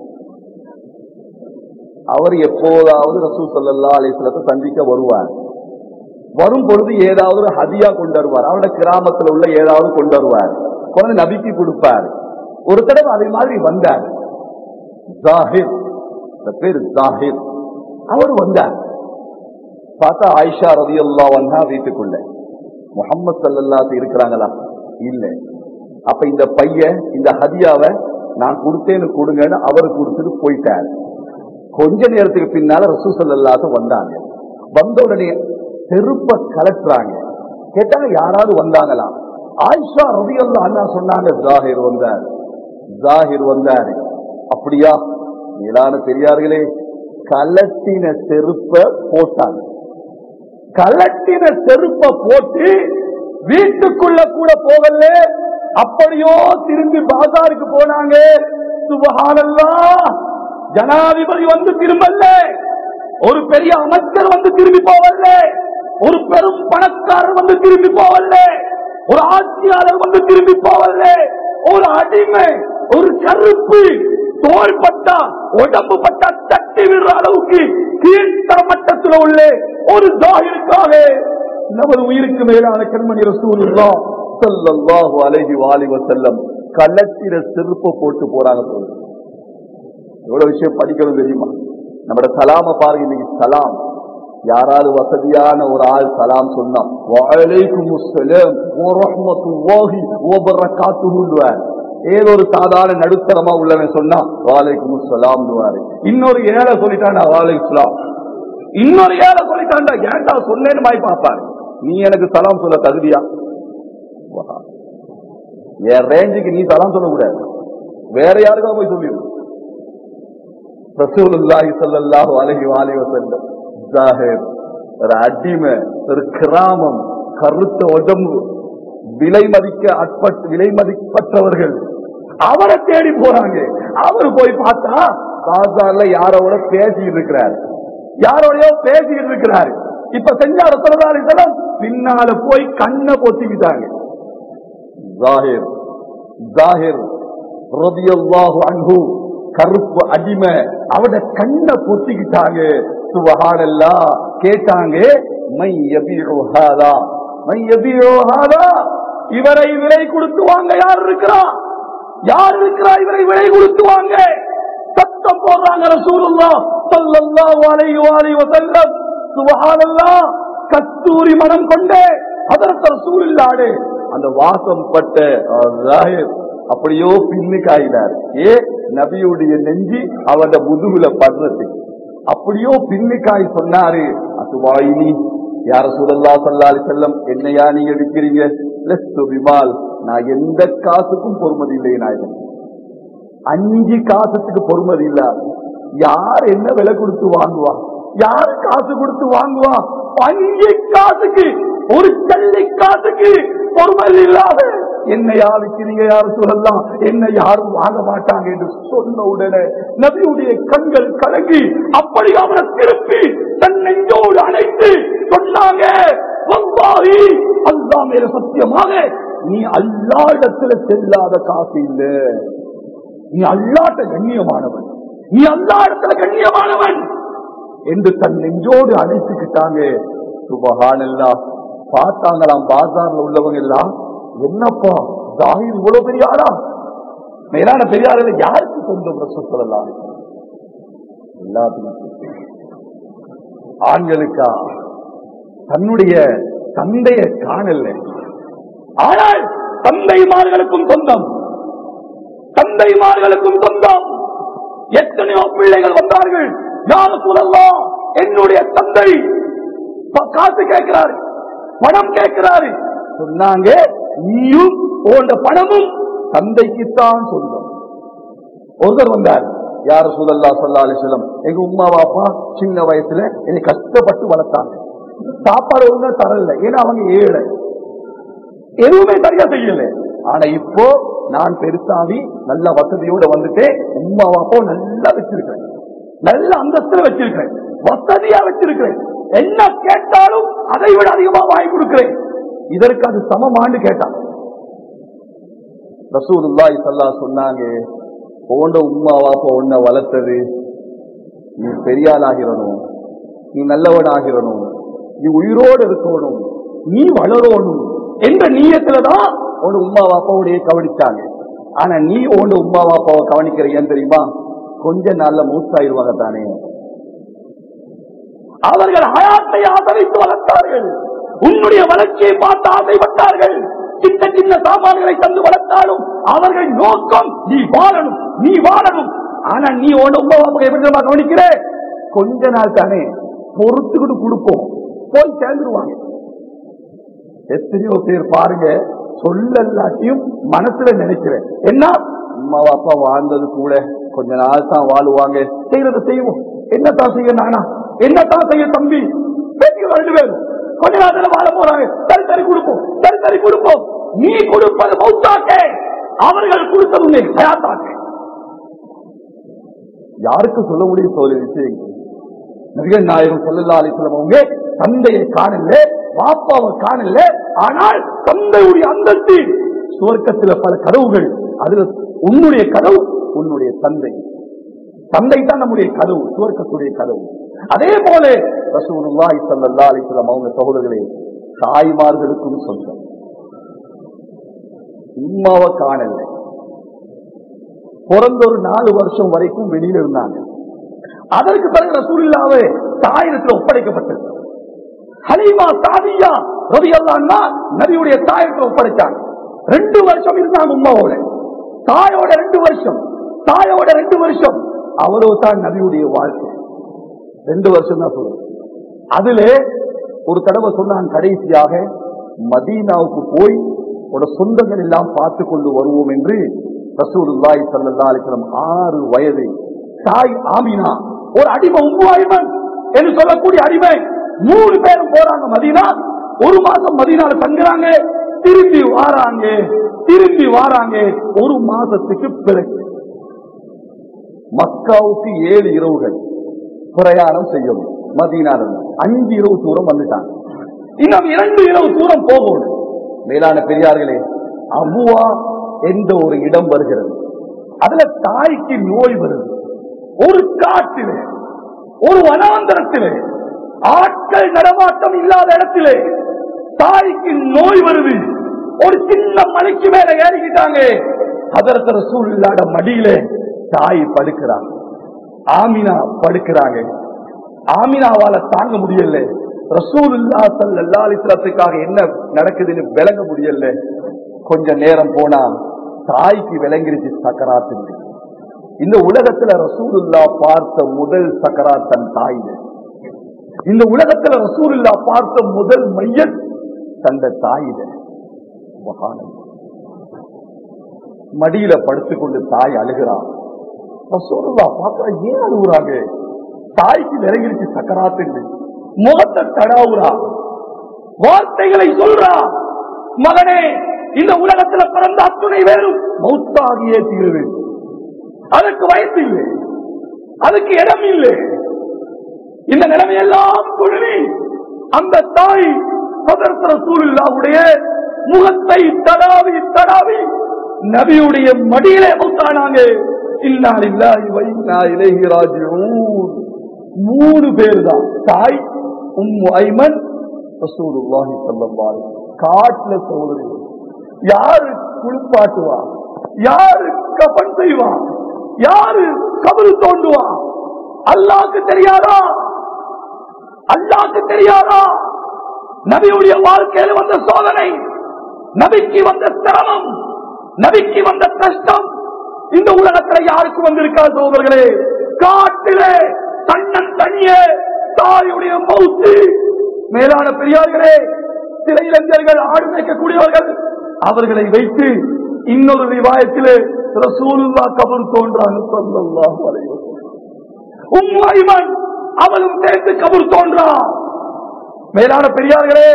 [SPEAKER 1] அவர் எப்போதாவது ரசூல் ஸல்லல்லாஹு அலைஹி வஸல்லம் சந்திக்க வருவார். வரும் பொழுது ஏதாவது ஒரு ஹதியா கொண்டு வருவார். அவருடைய கிராமத்தில் உள்ள ஏதாவது கொண்டு வருவார், கொண்டு நபிக்கு கொடுப்பார். ஒரு தடவை அதே மாதிரி வந்தார் ஜாஹிர், பேர் ஜாஹிர். அவர் வந்தார். பார்த்தா ஆயிஷா ரலியல்லாஹு அன்ஹா வீட்டுக்குள்ள. முஹம்மது ஸல்லல்லாஹு இருக்கிறாங்களா? இல்ல. அப்ப இந்த பையன் இந்த ஹதியாவை நான் கொடுத்தேன்னு கொடுங்கன்னு அவரு கொடுத்துட்டு போயிட்டார். கொஞ்ச நேரத்துக்கு பின்னால ரசூல் ஸல்லல்லாஹு வந்தாங்க. வந்த உடனே செருப்ப கலட்டுறாங்க. கேட்டாங்க யாராவது வந்தாங்களா? ஆயிஷா ரலியல்லாஹு அன்ஹா சொன்னாங்க ஜாஹிர் வந்தார், ஜாஹிர் வந்தாரு. அப்படியா? மேலான பெரியார்களே, கலட்டின செருப்ப போட்டாங்க. கலட்டின செருப்ப போட்டு வீட்டுக்குள்ள கூட போகல, அப்படியோ திரும்பி பாசாருக்கு போனாங்க. சுபஹானல்லாஹ். ஜனாதிபதி வந்து திரும்பல, ஒரு பெரிய அமைச்சர் வந்து திரும்பி போவல்ல, ஒரு பெரும் பணக்காரர் வந்து திரும்பி போவல்ல, ஒரு ஆட்சியாளர் வந்து திரும்பி போவல்ல, ஒரு அடிமை, ஒரு கருப்பு தோல் பட்டா உடம்பு பட்டா தட்டி விடுற அளவுக்கு கீழ்த்தர மட்டத்தில் உள்ள ஒரு ஜாஹிருக்காக நமது உயிருக்கு மேலான கண்மணி ரசூலுல்லாஹ் ஸல்லல்லாஹு அலைஹி வஸல்லம் கலத்திர செருப்ப போட்டு போறாங்க. எவ்வளவு விஷயம் படிக்கணும் தெரியுமா? நம்மட சலாம பாருங்க. இன்னைக்கு சலாம் யாராவது வசதியான ஒரு ஆள் சலாம் சொன்னா வஅலைக்கும் அஸ்ஸலாம் வ ரஹ்மத்துல்லாஹி வ பரகாத்துஹு, ஏதோ ஒரு சாதாரண நடுத்தரமா உள்ளவன் சொன்னா வஅலைக்கும் அஸ்ஸலாம் துவாரு. இன்னொரு ஏழை சொல்லிட்டாண்டா வஅலைக்கும் ஸலாம், இன்னொரு ஏழை சொல்லிட்டாண்டா ஏன்டா சொன்னேன்னு மாதிரி பார்ப்பாரு. நீ எனக்கு சலாம் சொல்ல தகுதியா? என் ரேஞ்சுக்கு நீ சலாம் சொல்லக்கூடாது, வேற யாருக்கா போய் சொல்லிடு. ரசூலுல்லாஹி ஸல்லல்லாஹு அலைஹி வஸல்லம் ஜாஹிர், ஒரு அடிமை, ஒரு கிராமம், கருத்த உடம்பு, விலை மதிக்க அற்பட்டு விலை மதிப்பற்றவர்கள் அவரை தேடி போறாங்க. அவர் போய் பார்த்தா பாசார்ல யாரோட பேசிட்டு இருக்கிறார், யாரோடய பேசிட்டு இருக்கிறார். இப்ப செஞ்சார சொல்லி, பின்னால போய் கண்ணை பொத்திக்கிட்டாங்க. ஜாஹிர், நீ என்ன செய்யற? நீ சலாம் சொல்லக்கூடாது, வேற யாருக்கா போய் சொல்லிடு. ரசூலுல்லாஹி ஸல்லல்லாஹு அலைஹி வஸல்லம் ஜாஹிர், ஒரு அடிமை, ஒரு கிராமம், கருத்த உடம்பு, விலை மதிக்க அற்பட்டு விலை மதிப்பற்றவர்கள் அவரை தேடி போறாங்க. அவர் போய் பார்த்தா பாசார்ல யாரோட பேசிட்டு இருக்கிறார், யாரோடய பேசிட்டு இருக்கிறார். இப்ப செஞ்சார சொல்லி, ஜாஹிர் ரலியல்லாஹு அன்ஹு கருப்பு அடிமை அவட கண்ணை பொத்திக்கிட்டாங்க. சுப்ஹானல்லாஹ் கேட்டாங்க, மை யபீஉ ஹாதா மை யபீஉ ஹாதா, இவரை விலை கொடுத்து வாங்க யார் இருக்கிறா, யார் இருக்கிறா இவரை விலை கொடுத்து வாங்க. சத்தம் போடுறாங்க ரசூலுல்லாஹ் ஸல்லல்லாஹு அலைஹி வஸல்லம். சுப்ஹானல்லாஹ் கஸ்தூரி மனம் கொண்டே ஹதரத் ரசூலுல்லாஹ் அந்த வாசம் பட்ட ஜாஹிர் அப்படியோ பின்னுக்காயினார். ஏ நபியுடைய நெஞ்சி அவருடைய முதுகுல படுறது அப்படியோ பின்னுக்காய் சொன்னாரு. அசுவாயினி யார ரசூலுல்லாஹ் ஸல்லல்லாஹு அலைஹி வஸல்லம், என்னையா நீங்க எடுக்கிறீங்க, லஸ்து பிமால், நான் எந்த காசுக்கும் பொறுமதி இல்லை நாயகம். அஞ்சு காசுக்கு பொறுமதி இல்ல. யார் என்ன விலை கொடுத்து வாங்குவா, யாரு காசு கொடுத்து வாங்குவா? அஞ்சு காசுக்கு, ஒரு கள்ளி காசுக்கு பொறுமதி இல்லாத என்ன யாருக்கு நீங்க யாரும் சொல்லலாம், என்ன யாரும் வாங்க மாட்டாங்க என்று சொன்ன உடனே நபியுடைய கண்கள் கலங்கி அப்படி அவரை திருப்பி தன் நெஞ்சோடு அணைத்து சொன்னாங்க, வல்லாஹி அல்லாஹ் மேல சத்தியமாக நீ அல்லாஹ் இடத்துல செல்லாத காசு இல்ல, நீ அல்லாஹ்ட்ட கண்ணியமானவன், நீ அல்லாஹ் இடத்துல கண்ணியமானவன் என்று தன் நெஞ்சோடு அணைத்துக்கிட்டாங்க. சுப்ஹானல்லாஹ். பார்த்தாங்களாம் பாசார்ல உள்ளவங்க எல்லாம், என்னப்பா ஜாஹிர் இவ்வளவு பெரிய ஆளா, மேலான பெரியார் யாருக்கு சொந்தம் ரசூல் ஸல்லல்லாஹு அலைஹி வஸல்லம்? எல்லாத்துக்கும் ஆண்களுக்கா தன்னுடைய தந்தைய காணல, ஆனால் தந்தைமார்களுக்கும் சொந்தம், தந்தைமார்களுக்கும் சொந்தம். எத்தனையோ பிள்ளைகள் வந்தார்கள், யா ரசூலல்லாஹ் என்னுடைய தந்தை காசு கேட்கிறாரு, பணம் கேட்கிறாரு. சொன்னாங்க, நீயும் போன்ற பணமும் தந்தைக்குத்தான் சொந்தம். ஒருவர் வந்தார், யா ரசூலல்லாஹ் ஸல்லல்லாஹு அலைஹி வஸல்லம், எங்க உம்மா பாப்பா சின்ன வயசுல என்னை கஷ்டப்பட்டு வளர்த்தாங்க, சாப்பாடு ஒழுங்கா தரல, ஏன்னா அவங்க ஏழை, எதுவுமே சரியா செய்யல. ஆனா இப்போ நான் பெருசாவி நல்ல வசதியோட வந்துட்டு உம்மா பாப்பா நல்லா வச்சிருக்கிறேன், நல்ல அந்தஸ்துல வச்சிருக்கிறேன், வசதியா வச்சிருக்கிறேன், என்ன கேட்டாலும் அதை விட அதிகமா வாங்கி கொடுக்கிறேன், இதற்கு அது சமமான்னு கேட்டான். ரசூலுல்லாஹி ஸல்லல்லாஹு அலைஹி சொன்னாங்க, போன்ற உம்மா வாப்பா உன்னை வளர்த்தது, நீ பெரியாள் ஆகிறனும், நீ நல்லவன் ஆகிறனும், நீ உயிரோடு இருக்கணும், நீ வளரணும் என்ற நீயத்துலதான் உன் உம்மா வாப்பாவுடைய கவனிச்சாங்க. ஆனா நீ உன் உம்மா வாப்பாவை கவனிக்கிற ஏன் தெரியுமா, கொஞ்ச நாள்ல மூத்தாயிருவாங்க தானே. அவர்கள் ஹயாத்தை ஆதரித்து வளர்த்தார்கள், உன்னுடைய வளர்ச்சியை பார்த்து ஆசைப்பட்டார்கள். சின்ன சின்ன சாமான்களை தந்து வளர்த்தாலும் அவர்கள் நோக்கம் நீ வாழணும், நீ வாழணும். ஆனா நீ உன் உம்மா வாப்பாவை எப்படி கவனிக்கிற, கொஞ்ச நாள் தானே பொறுத்துக்கிட்டு கொடுப்போம், போய் சேர்ந்துருவாங்க. எத்தனையோ பேர் பாருங்க, சொல்லல்லாட்டியும் மனசுல நினைக்கிறேன், என்ன அம்மா அப்பா வாழ்ந்தது கூட கொஞ்ச நாள் தான் வாழுவாங்க, செய்யறத செய்வோம், என்னத்தான் செய்ய நானா, என்னத்தான் செய்ய தம்பி, ரெண்டு பேரும் கொஞ்ச நாள் வாழ போறாங்க, சரி சரி கொடுப்போம், சரி சரி கொடுப்போம். நீ கொடுப்பது மௌத்தாக்க, அவர்கள் கொடுத்தது ஹயாத்தாக்க. யாருக்கு சொல்ல முடியும் சொல்ல விஷயங்கள். நபிகள் நாயகம் ஸல்லல்லாஹு அலைஹி வஸல்லம் அவங்க தந்தையை காணல, பாப்பாவை காணல, ஆனால் தந்தையுடைய அந்தஸ்து சுவர்க்கத்துல பல கதவுகள், அதுல உன்னுடைய கதவு உன்னுடைய தந்தை, தந்தை தான் நம்முடைய கதவு, சுவர்க்கத்துடைய கதவு. அதே போல ரசூலுல்லாஹி ஸல்லல்லாஹு அலைஹி வஸல்லம் அவங்க சகோதரர்களே, தாய்மார்களுக்கும் சொந்தம். உம்மாவை காணல, பிறந்த ஒரு நாலு வருஷம் வரைக்கும் வெளியில இருந்தாங்க. அதற்கு பிறகு ரசூலுல்லாஹ்வை தாயிடத்தில் ஒப்படைக்கப்பட்டது. ஹலீமா சாதியா ரலியல்லாஹு அன்ஹா நபியுடைய தாயிடத்தில் ஒப்படைச்சாங்க. ரெண்டு வருஷம் இருந்தாங்க உம்மாவோட, தாயோட ரெண்டு வருஷம், தாயோட ரெண்டு வருஷம். அவ்வளவு தான் நபியுடைய வாழ்க்கை, ரெண்டு வருஷம் தான் சொல்லுங்க. அதுல ஒரு தடவை சொன்னாங்க, கடைசியாக மதீனாவுக்கு போய் ஒரு சொந்தங்கள் எல்லாம் பார்த்து கொண்டு வருவோம் என்று. ரசூலுல்லாஹி ஸல்லல்லாஹு அலைஹி வஸல்லம் ஆறு வயது, தாய் ஆமினா, ஒரு அடிமை உம்மு ஐமன் என்று சொல்லக்கூடிய அடிமை, மூணு பேரும் போறாங்க மதீனா. ஒரு மாசம் மதீனால தங்குறாங்க, திரும்பி வாராங்க, திரும்பி வாராங்க. ஒரு மாசத்துக்கு பிறகு மக்காவுக்கு ஏழு இரவுகள் பிரயாணம் செய்யணும். மதீனால அஞ்சு இரவு தூரம் வந்துட்டாங்க, இன்னும் இரண்டு இரவு தூரம் போகணும். மேலான பெரியார்களே, அபுவா என்ற ஒரு இடம் வருகிறது. அதுல தாய்க்கு நோய் வருது. ஒரு காட்டிலே, ஒரு வனாந்தரத்திலே, ஆட்கள் நடமாட்டம் இல்லாத இடத்திலே தாய்க்கு நோய் வருது. ஒரு சின்ன மலைக்கு மேல ஏறிக்கிட்டாங்க. ஹதரத் ரசூலுல்லாஹ் மடியிலே தாய் படுக்கிறாங்க. ஆமினா படுக்கிறாங்க. ஆமினாவால தாங்க முடியல. ரசூலுல்லாஹ் ஸல்லல்லாஹு அலைஹி வஸல்லத்துக்காக என்ன நடக்குதுன்னு விளங்க முடியல. கொஞ்ச நேரம் போனா தாய்க்கு விளங்கிருச்சு சக்கராத்து. இந்த உலகத்துல ரசூலுல்லாஹ் பார்த்த முதல் சக்கராத் தன் தாய். இந்த உலகத்துல ரசூலுல்லாஹ் பார்த்த முதல் மையத் தந்த தாய். மடியில படுத்துக்கொண்டு தாய் அழுகிறான். ரசூலுல்லாஹ் பார்த்தா ஏன் அழுகுறாங்க? தாய்க்கு விளங்கிருச்சு சக்கராத்து. முகத்தை தடாவுறா, வார்த்தைகளை சொல்றா. மகனே, இந்த உலகத்துல பிறந்த அத்துணை வேறும் மௌத்தாகியே தீருது. அதுக்கு வயசு இல்லை, அதுக்கு இடம் இல்லை. இந்த நிலைமையெல்லாம் சொல்லி அந்த தாய் ஹதரத் ரசூலுல்லாஹ்வுடைய முகத்தை தடாவி தடாவி நபியுடைய மடியிலே மௌத்தானாங்க. இன்னா லில்லாஹி வ இன்னா இலைஹி ராஜிஊன். மூணு பேர் தான். தாய், உம்மு ஐமன், ரசூலுல்லாஹி ஸல்லல்லாஹு அலைஹி வஸல்லம். காட்டுல சோதரி. யாரு குளிப்பாட்டுவா? யாரு கஃன் செய்வா? யாரு கபரு தோண்டுவா? அல்லாஹ்க்கு தெரியாதா? அல்லாஹ்க்கு தெரியாதா? நபியுடைய வாழ்க்கையில் வந்த சோதனை, நபிக்கு வந்த சிரமம், நபிக்கு வந்த கஷ்டம் இந்த உலகத்தில் யாருக்கு வந்திருக்காது? சோதர்களே, காட்டிலே தன்னன் தனியே தாயுடைய மௌத்து. மேலான பெரியார்களே, சில இளைஞர்கள் ஆடு மேய்க்கக்கூடியவர்கள், அவர்களை வைத்து இன்னொரு ரிவாயத்திலே ரசூலுல்லாஹ் கபர் தோன்றாங்க ஸல்லல்லாஹு அலைஹி வஸல்லம். உம்மு ஐமன் அவளும் சேர்ந்து கபர் தோன்றா. மேலான பெரியார்களே,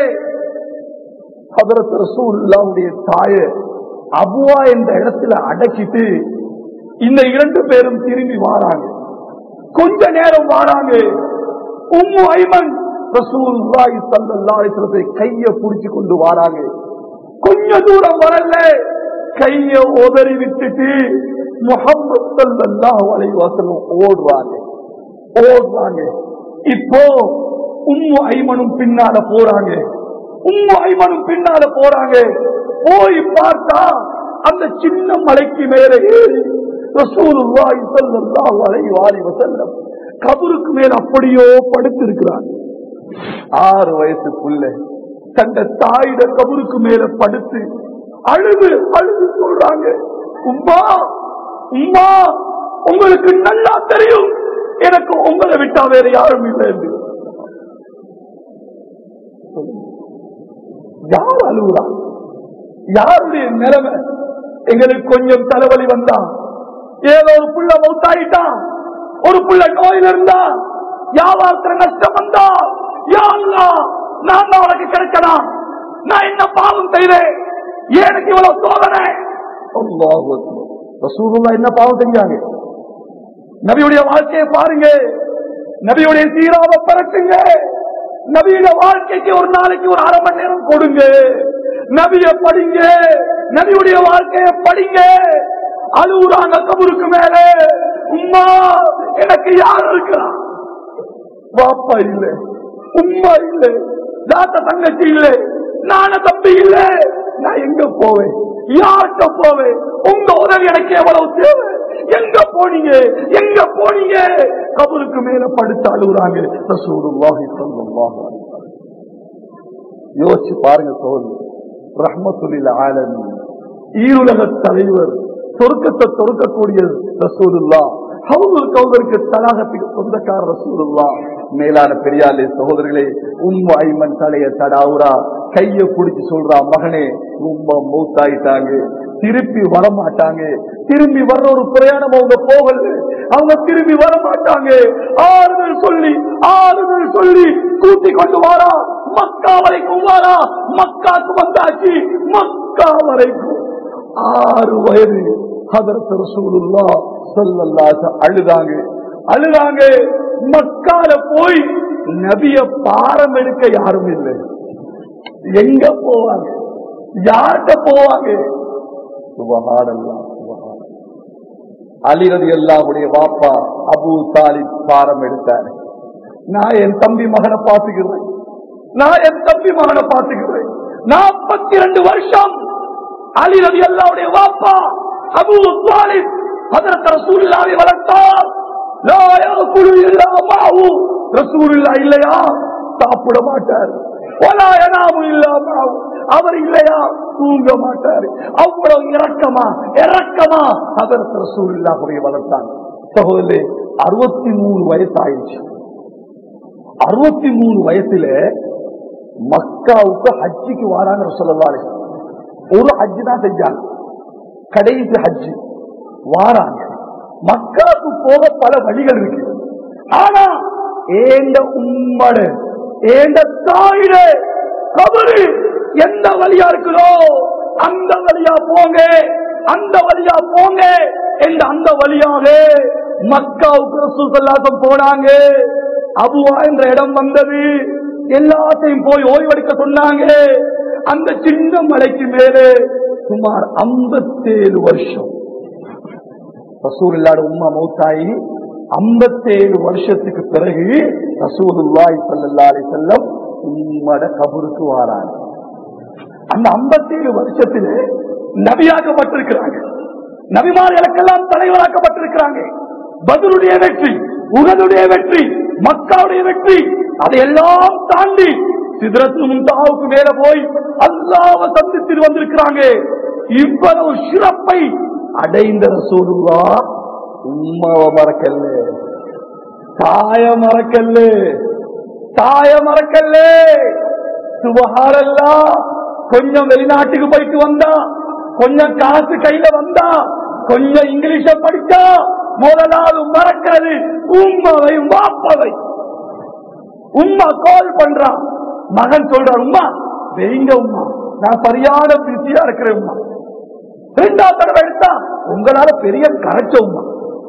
[SPEAKER 1] ஹதரத் ரசூலுல்லாஹ்வுடைய தாய அபுவா என்ற இடத்துல அடக்கிட்டு இந்த இரண்டு பேரும் திரும்பி வாராங்க. கொஞ்ச நேரம் வாராங்க. உம்மு ஐமன் ரசூலுல்லாஹி ஸல்லல்லாஹு அலைஹி வஸல்லம் கையை புடிச்சு கொண்டு வாராங்க. கொஞ்ச தூரம் வரல, கையை உதறி விட்டுட்டு முஹம்மது ஸல்லல்லாஹு அலைஹி வஸல்லம் ஓடுறாங்க ஓடுறாங்க இப்போ உம்மு ஐமனும் பின்னால போறாங்க. உம்மு ஐமனும் பின்னால போறாங்க. போய் பார்த்தா அந்த சின்ன மலைக்கு மேல ஏறி ரசூலுல்லாஹி ஸல்லல்லாஹு அலைஹி வஸல்லம் கபருக்கு மேல அப்படியோ படுத்திருக்கிறாங்க. ஆறு வயசு புள்ள தந்த தாயிட கபருக்கு மேல படுத்து அழுது அழுது சொல்றாங்க, உம்மா உம்மா, உங்களுக்கு நல்லா தெரியும் எனக்கு உங்களை விட்டா வேற யாரும் இல்லை என்று. யார் அழுகுறா? யாருடைய நிலைமை? எங்களுக்கு கொஞ்சம் தலைவலி வந்தா, ஏதோ ஒரு புள்ள மௌத்தாயிட்டா, ஒரு புள்ள நோயில் இருந்தா, வியாபாரத்துல நஷ்டம் வந்தா, யா அல்லாஹ் நான் தான் உனக்கு கிடைக்கலாம், நான் என்ன பாவம் செய்தேன், எனக்கு இவ்வளவு சோதனை. அல்லாஹ் அக்பர். ரசூலுல்லாஹ் என்ன பாவம் செஞ்சாங்க? நபியுடைய வாழ்க்கையை பாருங்க, நபியுடைய சீராவை பரட்டுங்க, நபியுடைய வாழ்க்கைக்கு ஒரு நாளைக்கு ஒரு அரை மணி நேரம் கொடுங்க, நபிய படிங்க, நபியுடைய வாழ்க்கையை படிங்க. அழுகுறாங்க கபருக்கு மேல, உம்மா எனக்கு யார் இருக்கிறா? பாப்பா இல்ல, உம்மா இல்ல, தாத்த தங்கச்சி இல்ல, நான தம்பி இல்ல, நான் எங்க போவேன்? யார்கிட்ட போவேன்? உங்க உதவி எனக்கு எவ்வளவு தேவை? எங்க போனீங்க? எங்க போனீங்க? கபருக்கு மேல படுத்து அழுகுறாங்க. ரசூலுல்லாஹி ஸல்லல்லாஹு அலைஹி வஸல்லம். யோசிச்சு பாருங்க சோதரி. ரஹ்மத்துல் ஆலமீன், ஈருலக தலைவர், சொர்க்கத்தை தொடுக்கக்கூடிய ரசூலுல்லாஹ், ஹவுதுல் கௌதருக்கு தலாகத்துக்கு சொந்தக்கார ரசூலுல்லாஹ். மேலான பெரியாலே சகோதரர்களே, உம்மு ஐமன் தலைய தடாவுரா, கைய பிடிச்சு சொல்றா, மகனே உம்மா மௌத்தாயிட்டாங்க, திருப்பி வரமாட்டாங்க, திரும்பி வர்ற ஒரு பிரயாணம் அவங்க போகல, அவங்க திரும்பி வரமாட்டாங்க. ஆறுதல் சொல்லி ஆறுதல் சொல்லி கூட்டி கொண்டு வாரா, மக்கா வரைக்கும் வாரா. மக்காக்கு வந்தாச்சு, மக்கா வரைக்கும். ஆறு வயது ஹதரத் ரசூலுல்லாஹ் ஸல்லல்லாஹு அலைஹி வஸல்லம் அழுதாங்க அழுதாங்க மக்கால போய் நபிய பாரம் எடுக்க யாரும் இல்லை. எங்க போவாங்க? யார்கிட்ட போவாங்க? சுபஹானல்லாஹ் சுபஹானல்லாஹ். அலி ரலியல்லாஹுடைய வாப்பா அபூ தாலிப் பாரம் எடுத்தார். நான் என் தம்பி மகனை பார்த்துக்கிறேன், நான் என் தம்பி மகனை பார்த்துக்கிறேன். நாற்பத்தி இரண்டு வருஷம் அலி ரலியல்லாஹுடைய வாப்பா அபூ தாலிப் ஹஜ்ரத் ரசூலுல்லாஹி வளர்த்தார். லா யகுலு இல்லா மாஹு, ரசூலுல்லாஹ் இல்லையா சாப்பிட மாட்டார். வலா யனாமு இல்லா மாஹு, அவர் இல்லையா தூங்க மாட்டார். அவ்வளவு இரக்கமா இரக்கமா ஹஜ்ரத் ரசூலுல்லாஹி வளர்த்தாங்க. சகோதரே, அறுபத்தி மூணு வயசு ஆயிடுச்சு. அறுபத்தி மூணு வயசுல மக்காவுக்கு ஹஜ்ஜிக்கு வாராங்க ஸல்லல்லாஹு அலைஹி வஸல்லம். ஒரு ஹஜ்ஜி தான் செஞ்சாங்க, கடைசி ஹஜ்ஜி வாராங்க. மக்காவுக்கு போக பல வழிகள் இருக்கு. ஆனா ஏண்ட உம்மட ஏண்ட தாயிட கபரு எந்த வழியா இருக்குதோ அந்த வழியா போங்க, அந்த வழியா போங்க என்று அந்த வழியாக மக்காவுக்கு ரசூல் ஸல்லல்லாஹு அலைஹி வஸல்லம் போனாங்க. அபுவா என்ற இடம் வந்தது. எல்லாத்தையும் போய் ஓய்வெடுக்க சொன்னாங்க. அந்த சின்ன மலைக்கு மேலே சுமார் ஐம்பத்தேழு வருஷம் ரசூலுல்லாஹி உம்மா மௌத்தாயி ஐம்பத்தேழு வருஷத்துக்கு பிறகு ரசூலுல்லாஹி ஸல்லல்லாஹு அலைஹி வஸல்லம் உம்மட கபருக்கு வாராங்க. அந்த ஐம்பத்தேழு வருஷத்திலே நபியாக்கப்பட்டிருக்கிறாங்க. நபிமார்களுக்கெல்லாம் தலைவராக்கப்பட்டிருக்கிறாங்க. பத்ருடைய வெற்றி, உஹதுடைய வெற்றி, மக்காவுடைய வெற்றி, அதையெல்லாம் தாண்டி சித்ரத்துல் முன்தஹாவுக்கு மேல போய் அல்லாஹ்வை சந்தித்து வந்திருக்கிறாங்க. இவ்வளவு சிறப்பை அடைந்த ரசூலுல்லாஹ் உம்மாவை மறக்கல்ல, தாய மறக்கல்ல, தாய மறக்கல்ல. சுபஹானல்லாஹ். கொஞ்சம் வெளிநாட்டுக்கு போயிட்டு வந்தா, கொஞ்சம் காசு கையில வந்தா, கொஞ்சம் இங்கிலீஷ படிச்சா முதலாவது மறக்கிறது உம்மாவை வாப்பாவை. உம்மா கால் பண்றான், மகன் சொல்றான், உம்மா வெயிங்க உம்மா, நான் சரியான பிஸியா இருக்கிறேன் உம்மா. ரெண்டாவது தடவை எடுத்தா உங்களால பெரிய கரைச்ச உம்மா.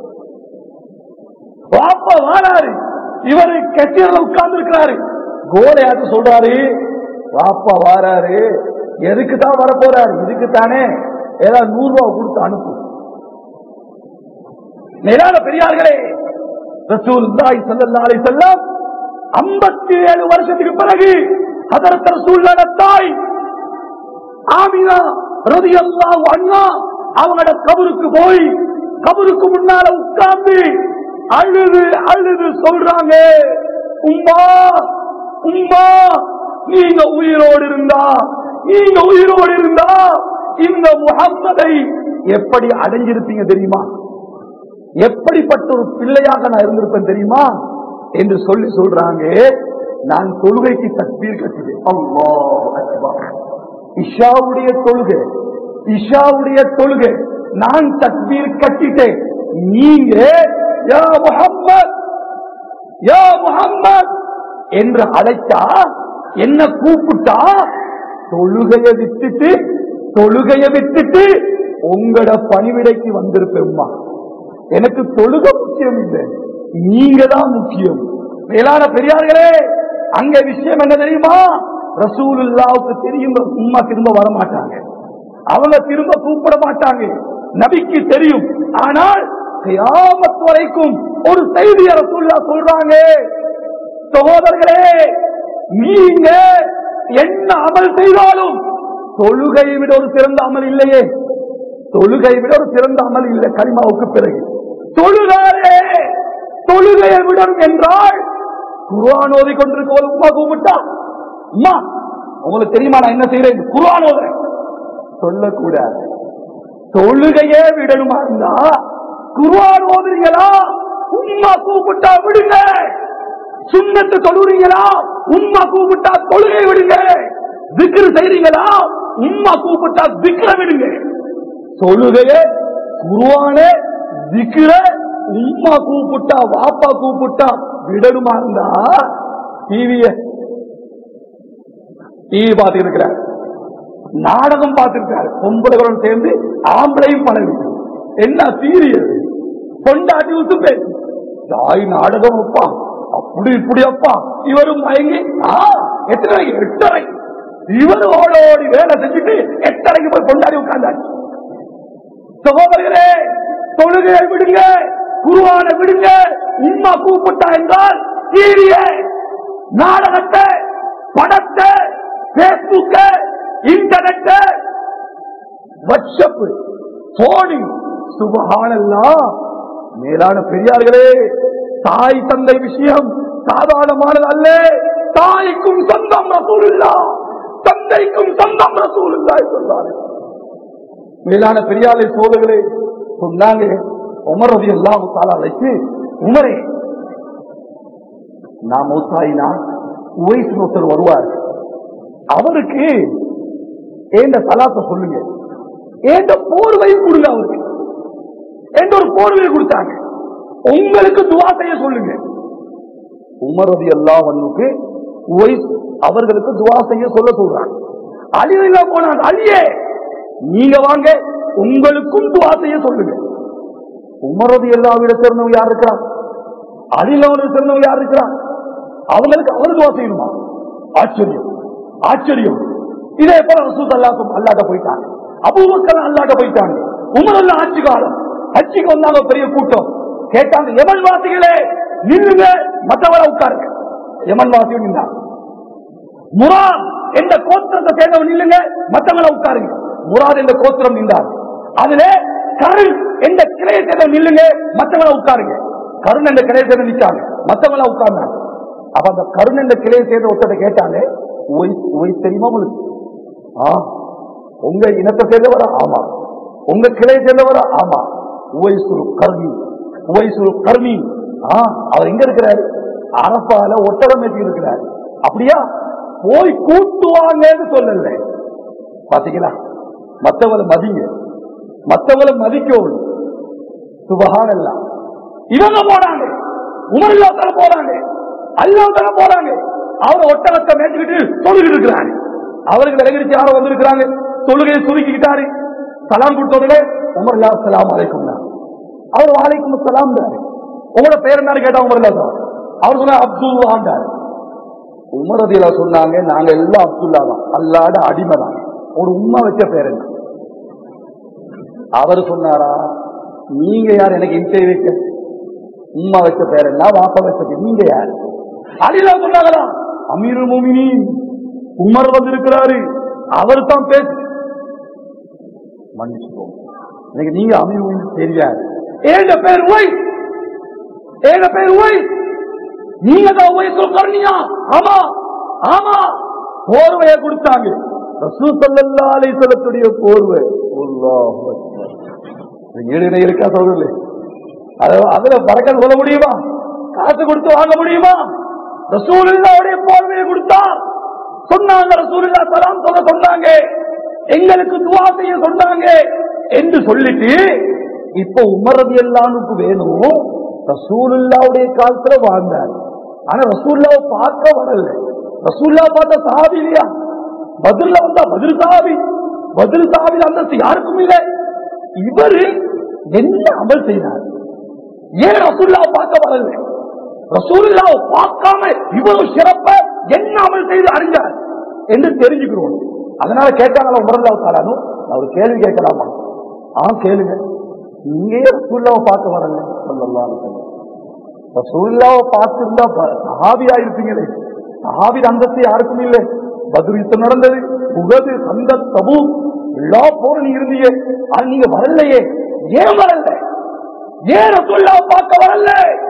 [SPEAKER 1] வாப்பா வாராரு, இவரு கெட்டியர்ல உட்கார்ந்து இருக்கிறாரு. கோலையாட்டு சொல்றாரு, வாப்பா வாராரு, எதுக்குதான் வர போறாரு, இதுக்குத்தானே ஏதாவது நூறு ரூபாய் கொடுத்து அனுப்பு. மேலான பெரியார்களே, ரசூலுல்லாஹி ஸல்லல்லாஹு அலைஹி வஸல்லம் ஐம்பத்தி ஏழு வருஷத்துக்கு பிறகு ஹஜ்ரத் ரசூலுல்லாஹ் தாய் ஆமினா ரலியல்லாஹு அன்ஹா அவங்களோட கபருக்கு போய் கபருக்கு முன்னால உட்கார்ந்து அழுது அழுது சொல்றாங்க, உம்மா உம்மா நீங்க உயிரோடு இருந்தா நீங்க உயிரோடு இருந்தா இந்த முஹம்மதை எப்படி அடைஞ்சிருப்பீங்க தெரியுமா, எப்படிப்பட்ட ஒரு பிள்ளையாக நான் இருந்திருப்பேன் தெரியுமா என்று சொல்லி சொல்றாங்க. நான் தொழுகைக்கு தக்பீர் கட்டினேன். அல்லாஹ் அக்பர். இஷாவுடைய தொழுகை இஷாவுடைய தொழுகை நான் தக்பீர் கட்டிட்டேன். நீங்க யா முஹம்மத் யா முஹம்மத் என்று அழைத்தா, என்ன கூப்பிட்டா, தொழுகையை விட்டுட்டு தொழுகையை விட்டுட்டு உங்களோட பணிவிடைக்கு வந்திருப்பேம்மா. எனக்கு தொழுகை முக்கியம் இல்லை, நீங்க தான் முக்கியம். மேலான பெரியார்களே, அங்க விஷயம் என்ன தெரியுமா, ரசூலுல்லாஹ்வுக்கு தெரியும் உம்மா திரும்ப வர மாட்டாங்க, அவங்க திரும்ப கூப்பிட மாட்டாங்க, நபிக்கு தெரியும். ஆனால் கியாமத் வரைக்கும் ஒரு செய்தியை ரசூலுல்லாஹ் சொல்றாங்க, சகோதரர்களே நீங்க என்ன அமல் செய்தாலும் தொழுகையை விட ஒரு சிறந்த அமல் இல்லையே, தொழுகையை விட ஒரு சிறந்த அமல் இல்லை. கலிமாவுக்கு பிறகு தொழுகாரே தொழுகையை விடும் என்றால் குர்ஆன் ஓதி கொண்டிருக்க ஒரு உம்மா கூப்பிட்டா, அம்மா உங்களுக்கு தெரியுமா நான் என்ன செய்யறேன், குர்ஆன் ஓதுறேன் சொல்லக்கூடாது. தொழுகையே விடணுமா இருந்தா குர்ஆன் ஓதுறீங்களா, உம்மா கூப்பிட்டா விடுங்க. சுன்னத்து தொழுறீங்களா, உம்மா கூப்பிட்டா தொழுகை விடுங்க. திக்ர் செய்றீங்களா, உம்மா கூப்பிட்டா திக்ர விடுங்க. தொழுகையே குர்ஆனே திக்ர உம்மா கூப்பிட்டா வாப்பா கூப்பிட்டா விடணுமா இருந்தா டிவிய டிவி பார்த்து இருக்கிறார், நாடகம் பார்த்திருக்காரு, பொம்பளைகளும் சேர்ந்து ஆம்பளையும் பழகு. என்ன சீரியல் கொண்டாட்டி விட்டு பேசு, தாய் நாடகம் அப்பா அப்படி இப்படி அப்பா. இவரும் மயங்கி எத்தனை எட்டரை இவரு ஓடோடி வேலை செஞ்சுட்டு எட்டரைக்கு போய் கொண்டாடி உட்கார்ந்தாச்சு. சகோதரர்களே, தொழுகையை விடுங்க, குர்ஆனை விடுங்க. உம்மா கூப்பிட்டா என்றால் சீரிய நாடகத்தை, படத்தை, பேஸ்புக்க, இன்டர்நெட், வாட்ஸ்அப், போனி, சுபஹானல்லாஹ். மேலான பெரியார்களே, தாய் தந்தை விஷயம் சாதாரணமானது அல்ல. தாய்க்கும் சொந்தம் ரசூலுல்லாஹ், தந்தைக்கும் சொந்தம் ரசூலுல்லாஹ் சொல்றாரு. மேலான பெரியாரை சோதர்களே சொன்னாங்க. உமர் ரலியல்லாஹு தஆலா அழைத்து, உமரே, நான் மௌத்தாயினா உவைஸ் ஒருத்தர் வருவார், அவருக்கு ஏண்ட சலாத்தை சொல்லுங்க, ஏண்ட போர்வையும் கொடுங்க, அவருக்கு ஏண்ட ஒரு போர்வையை கொடுத்தாங்க, உங்களுக்கு துவா செய்ய சொல்லுங்க. உமர் ரலியல்லாஹு அன்ஹுக்கு உவைஸ் அவர்களுக்கு துவா செய்ய சொல்ல சொல்றாங்க. அலியில போனாங்க, அலியே நீங்க வாங்க, உங்களுக்கும் துவா செய்ய சொல்லுங்க. உமர் ரலியல்லாஹு அன்ஹு சேர்ந்தவங்க யார் இருக்கிறா? அலியில சேர்ந்தவங்க யார் இருக்கிறா? அவங்களுக்கு அவர் துவா செய்யணுமா? ஆச்சரியம், ஆச்சரியம். இதே போல ரசூல் ஸல்லல்லாஹு அலைஹி வஸல்லம் அல்லாஹ்ட்ட போயிட்டாங்க, அபூபக்கர் அல்லாஹ்ட்ட போயிட்டாங்க. உமர் அல்லாஹ் ஆட்சி காலம், ஹஜ்ஜுக்கு வந்தாங்க பெரிய கூட்டம். கேட்டாங்க, யமன் வாசிகளே நில்லுங்க, மற்றவரை உட்காருங்க. யமன் வாசியும் நின்றாங்க. முராத் என்ற கோத்திரத்தை சேர்ந்தவன் நில்லுங்க, மற்றவரை உட்காருங்க. முராத் என்ற கோத்திரம் நின்றார். அதுல கருண் என்ற கிளையை சேர்ந்தவன் நில்லுங்க, மற்றவரை உட்காருங்க. கருண் என்ற கிளையை சேர்ந்து நிற்காங்க, மற்றவரை உட்கார்ந்தாங்க. அப்ப அந்த கருண் என்ற கிளையை சேர்ந்த ஒருத்தரை கேட்டாங்க, தெரியுமா உங்களுக்கு? உங்க இனத்தை சேர்ந்தவரா? ஆமா. உங்க கிளையை சேர்ந்தவரா? ஆமா. உவைசுல் கர்மி, உவைசுல் கர்மி. அவர் எங்க இருக்கிறாரு? அரபால ஒட்டகம் ஏற்றி இருக்கிறார். அப்படியா? போய் கூட்டுவாங்கன்னு சொல்லல. பாத்தீங்களா? மற்றவங்களை மதிங்க, மற்றவங்களை மதிக்கணும். சுபஹானல்லாஹ். இவங்க போறாங்க, உமர் இல்லாத போறாங்க, அல்லாஹ் போறாங்க. அவரை ஒட்டகத்தை மேய்ச்சிக்கிட்டு தொழுகிட்டு இருக்கிறாங்க. அவர்கள் இறங்கிச்சு யாரும் வந்திருக்கிறாங்க, தொழுகையை சுருக்கிக்கிட்டாரு. சலாம் கொடுத்தவர்களே, உமர் இல்லா சலாம் அலைக்கும். அவர் வாலைக்கும் சலாம் தாரு. உங்களோட பேர் என்ன கேட்டா உமர் இல்லா, அவர் சொன்ன அப்துல்லாண்டாரு. உமர் ரலியல்லாஹு சொன்னாங்க, நாங்க எல்லாம் அப்துல்லா தான், அல்லாஹ்ட அடிமை தான். ஒரு உம்மா வச்ச பேர் என்ன? அவர் சொன்னாரா, நீங்க யார் எனக்கு இன்டர்வியூ வைக்க? உம்மா வச்ச பேர் என்ன, வாப்பா வச்ச, நீங்க யார்? அலிலா சொன்னாங்களா, அமீருல் முஃமினீன் உமர் வந்திருக்கிறாரு, அவர் தான் பேசு. மன்னிச்சுக்கோ, எனக்கு நீங்க அமீருல் முஃமினீன் தெரியாது. ஏழு பேர் ஓய், ஏழு பேர் ஓய், நீங்க தான் ஓய் சொல்றீங்க. ஆமா ஆமா. போர்வையை கொடுத்தாங்க, ரசூல் ஸல்லல்லாஹு அலைஹி வஸல்லத்துடைய போர்வை. அல்லாஹ் அக்பர். ஏழு இருக்கா சொல்றீங்களே, அதுல பரக்கத் சொல்ல முடியுமா? காசு கொடுத்து வாங்க முடியுமா? ரசூலுல்லாஹ்வுடைய போர்வையை கொடுத்தா சொன்னாங்க, ரசூலுல்லாஹ் சலாம் சொல்ல சொன்னாங்க, எங்களுக்கு துஆ செய்ய சொன்னாங்க என்று சொல்லிட்டு, இப்ப உமர் ரலியல்லாஹு அன்ஹு வேணும், ரசூலுல்லாஹ்வுடைய காலத்துல வாழ்ந்தார். ஆனா ரசூலுல்லாஹ் பார்க்க வரல. ரசூலுல்லாஹ் பார்த்த சஹாபி இல்லையா? பத்ர்ல வந்தா பத்ர் சஹாபி, பத்ர் சஹாபி அந்த யாருக்கும் இல்லை. இவரு என்ன அமல் செய்தார்? ஏன் ரசூலுல்லாஹ் பார்க்க வரல? ரசூலுல்லாஹ் பார்க்காம இவ்வளவு சிறப்ப என்ன அமல் செய்து அறிஞ்சார் என்று தெரிஞ்சுக்கிறோம். அதனால கேட்டாங்களா உமர் ரலியல்லாஹு தஆலா அன்ஹு, ஒரு கேள்வி கேட்கலாமா? ஆ கேளுங்க. நீங்க ரசூலுல்லாஹ் பார்க்க வரல? ஸல்லல்லாஹு அலைஹி வஸல்லம் ரசூலுல்லாஹ் பார்த்திருந்தா சஹாபியா இருப்பீங்களே. சஹாபி அந்தஸ்து யாருக்கும் இல்லை. பத்ர் யுத்தம் நடந்தது, உஹது, கந்தக், தபூக் எல்லா போரும் நீங்க இருந்தீங்க. அது நீங்க வரலையே, ஏன் வரல? ஏன் ரசூலுல்லாஹ் பார்க்க வரல?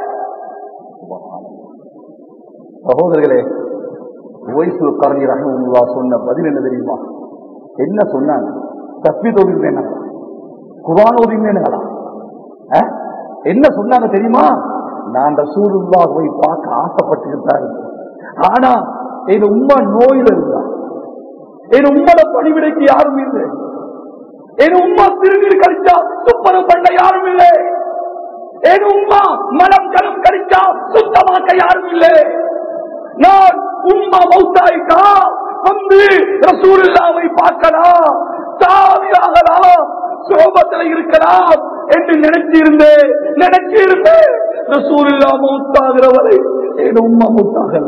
[SPEAKER 1] சகோதரர்களே, உவைசுல் கர்னி ரஹ்மத்துல்லாஹ் சொன்ன பதில் என்ன தெரியுமா? என்ன சொன்னாங்க? தஸ்பீஹ் ஓதினேனா, குர்ஆன் ஓதினேனா? என்ன சொன்னாங்க தெரியுமா? நான் ரசூலுல்லாஹ்வை பார்க்க ஆசைப்பட்டிருந்தாரு, ஆனா என் உம்மா நோயில இருந்தா, என் உம்மோட பணிவிடைக்கு யாரும் இல்லை, என் உம்மா திருநீர் கழிச்சா துப்பரம் பண்ண யாரும் இல்லை, என் உம்மா மலம் ஜலம் கழிச்சா சுத்தமாக்க யாரும் இல்லை. நான் உம்மா மௌத்தாயிட்டா வந்து ரசூலுல்லாஹ்வை பார்க்கலாம், சாவியாகலாம், சோபத்தில் இருக்கலாம் என்று நினைச்சிருந்தேன் நினைச்சிருந்தேன் ரசூலுல்லாஹ் மௌத்தாகிற வரை என் உம்மா மௌத்தாகல.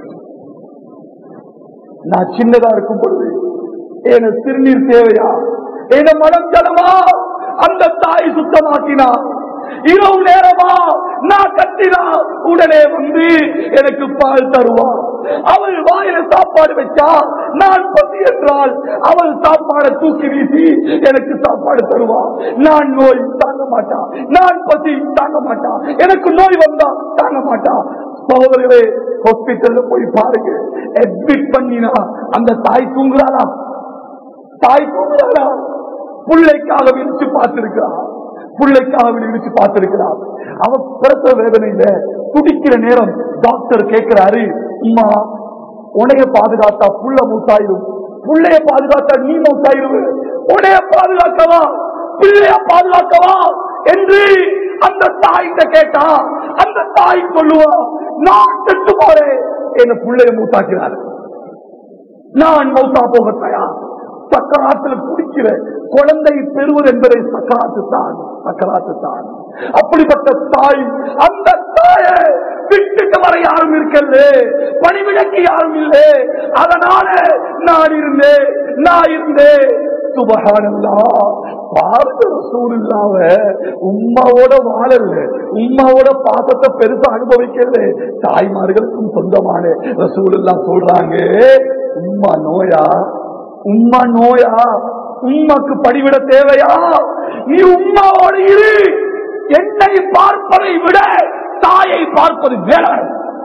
[SPEAKER 1] நான் சின்னதா இருக்கும் பொழுது என திருநீர் தேவையா, என மனம் ஜலமா அந்த தாய் சுத்தமாக்கினா. இரவு நேரமா நான் கத்தினா உடனே வந்து எனக்கு பால் தருவா. அவள் வாயில சாப்பாடு வச்சா நான் பசி என்றால் அவள் சாப்பாடை தூக்கி வீசி எனக்கு சாப்பாடு தருவா. நான் நோய் தாங்க மாட்டா, நான் பசி தாங்க மாட்டா, எனக்கு நோய் வந்தா தாங்க மாட்டா. சகோதரர்களே, ஹாஸ்பிட்டல்ல போய் பாருங்க, அட்மிட் பண்ணினா அந்த தாய் தூங்குறாளா? தாய் தூங்குறாளா? பிள்ளைக்காக விரிச்சு பார்த்திருக்கிறார், பிள்ளைக்காக விரிச்சு பார்த்திருக்கிறார். அவ பிரசவ வேதனையில துடிக்கிற நேரம் டாக்டர் கேட்கிறாரு, அம்மா உனைய பாதுகாத்தா புள்ள மூத்தாயிரும், புள்ளைய பாதுகாத்தா நீ மூத்தாயிரு, உனைய பாதுகாக்கவா பிள்ளைய பாதுகாக்கவா என்று அந்த தாய்கிட்ட கேட்டா அந்த தாய் சொல்லுவா, நான் செத்து போறேன், என்ன பிள்ளைய மூத்தாக்கிறாரு, நான் மௌத்தா போக தயார். சக்கராத்தில் குடிக்கிற குழந்தை பெறுவது என்பதை சக்கராத்து தான், சக்கராத்து தான். அப்படிப்பட்ட தாய், அந்த தாயை விட்டுட்டு வர யாரும் இருக்கல, பணிவிடக்கு யாரும் இல்லை. அதனால நான் இருந்தேன், நான் இருந்தேன். சுபஹானல்லாஹ், பாரத ரசூலுல்லாஹ் உம்மாவோட வாழல, உம்மாவோட பாசத்தை பெருசா அனுபவிக்கல, தாய்மார்களுக்கும் சொந்தமான ரசூலுல்லாஹ் சொல்றாங்க, உம்மா நோயா, உம்மா நோயா, உம்மாக்கு படிவிட தேவையா, நீ உம்மாவோடு இரு. என்னை பார்ப்பதை விட தாயை பார்ப்பது வேளாண்.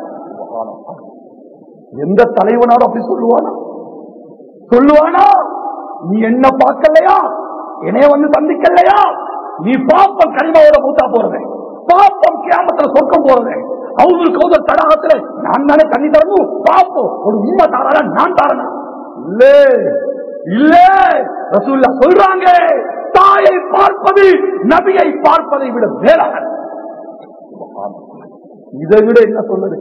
[SPEAKER 1] எந்த தலைவனாலும் அப்படி சொல்லுவானா? சொல்லுவானா? நீ என்ன பார்க்கலையா, என்னைய வந்து சந்திக்கலையா, நீ பாப்பம் கனிமாவோட மூத்தா போறதே, பாப்பம் கியாமத்துல சொர்க்கம் போறதே, அவங்களுக்கு கௌதர் தடாகத்துல நான் தானே தண்ணி தரணும், பாப்போம் ஒரு உண்மை தாரா நான் தாரனா? இல்ல இல்ல, ரசூலுல்லாஹ் சொல்றாங்க, தாயை பார்ப்பது நபியை பார்ப்பதை விட வேளாண். இதை விட என்ன சொல்லுது?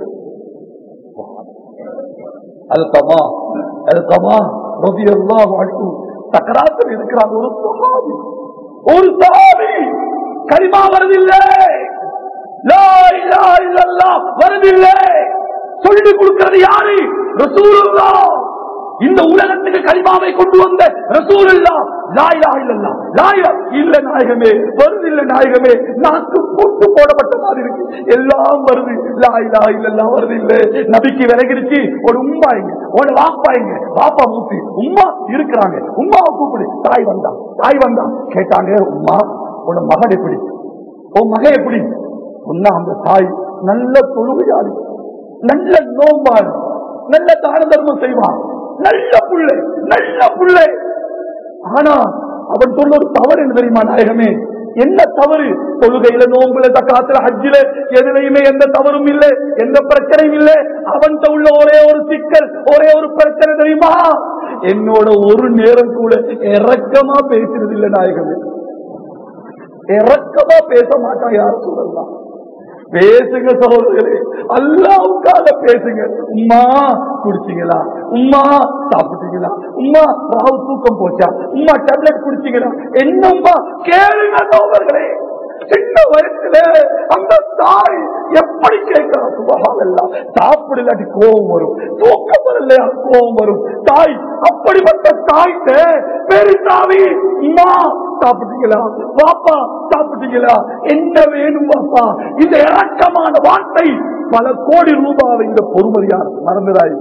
[SPEAKER 1] அல்கமா அல்கமா ரலியல்லாஹு அன்ஹு சக்கராத்தில் இருக்கிறார். ஒரு சஹாபி, ஒரு சஹாபி கலிமா வருதில்லை, லா இலாஹா இல்லல்லாஹ் வருதில்லை. சொல்லி கொடுக்கிறது யாரு? ரசூலுல்லாஹ். இந்த உலகத்துக்கு கலிமாவை கொண்டு வந்த ரசூலுல்லாஹ். லா இலாஹா இல்லல்லாஹ், லா இலாஹா இல்ல நாயகமே, வருதில்லை நாயகமே, நாக்கு போட்டு போடப்பட்ட மாதிரி இருக்கு, எல்லாம் வருது, லா இலாஹா இல்லல்லாஹ் வருதில்லை. நபிக்கு விலகிடுச்சு. ஒரு உம்மா எங்க, ஒரு வாப்பா எங்க, வாப்பா மூத்தி, உம்மா இருக்கிறாங்க, உம்மாவை கூப்பிடு. தாய் வந்தா, தாய் வந்தா கேட்டாங்க, உம்மா உன் மகன் எப்படி, உன் மகன் எப்படி? உன்னா அந்த தாய் நல்ல தொழுகையாளி, நல்ல நோம்பாளி, நல்ல தான தர்மம் செய்வான், நல்ல பிள்ளை, நல்ல பிள்ளை. ஆனா அவன் சொல்ல ஒரு தவறு என்ன தெரியுமா நாயகமே? என்ன தவறு? தொழுகையில, நோம்புல, தக்காத்துல, ஹஜ்ஜில எதுலையுமே எந்த தவறும் இல்லை, எந்த பிரச்சனையும் இல்லை. அவன் உள்ள ஒரே ஒரு சிக்கல், ஒரே ஒரு பிரச்சனை தெரியுமா? என்னோட ஒரு நேரம் கூட இறக்கமா பேசுறது இல்லை நாயகமே, இறக்கமா பேச மாட்டான். யார் சொல்லலாம்? பேசுங்க சகோதரர்களே, அல்லாஹ்வுக்காக பேசுங்க. உம்மா குடிச்சீங்களா, உம்மா சாப்பிட்டீங்களா, உம்மா ராவு தூக்கம் போச்சா, உம்மா டேப்லெட் குடிச்சீங்களா, என்னம்மா கேளுங்க சகோதரர்களே. சின்ன வயசுல அந்த தாய் எப்படி கேட்கிறா? சுபஹானல்லாஹ். சாப்பிடலாட்டி கோபம் வரும், தூக்கம் வரலையா கோபம் வரும். தாய் அப்படிப்பட்ட தாய்க்கு பெருசாவி, அம்மா சாப்பிட்டீங்களா, பாப்பா சாப்பிட்டீங்களா, என்ன வேணும் பாப்பா? இந்த இறக்கமான வார்த்தை பல கோடி ரூபாய். இந்த பொறுமதியான மறந்துடாய்.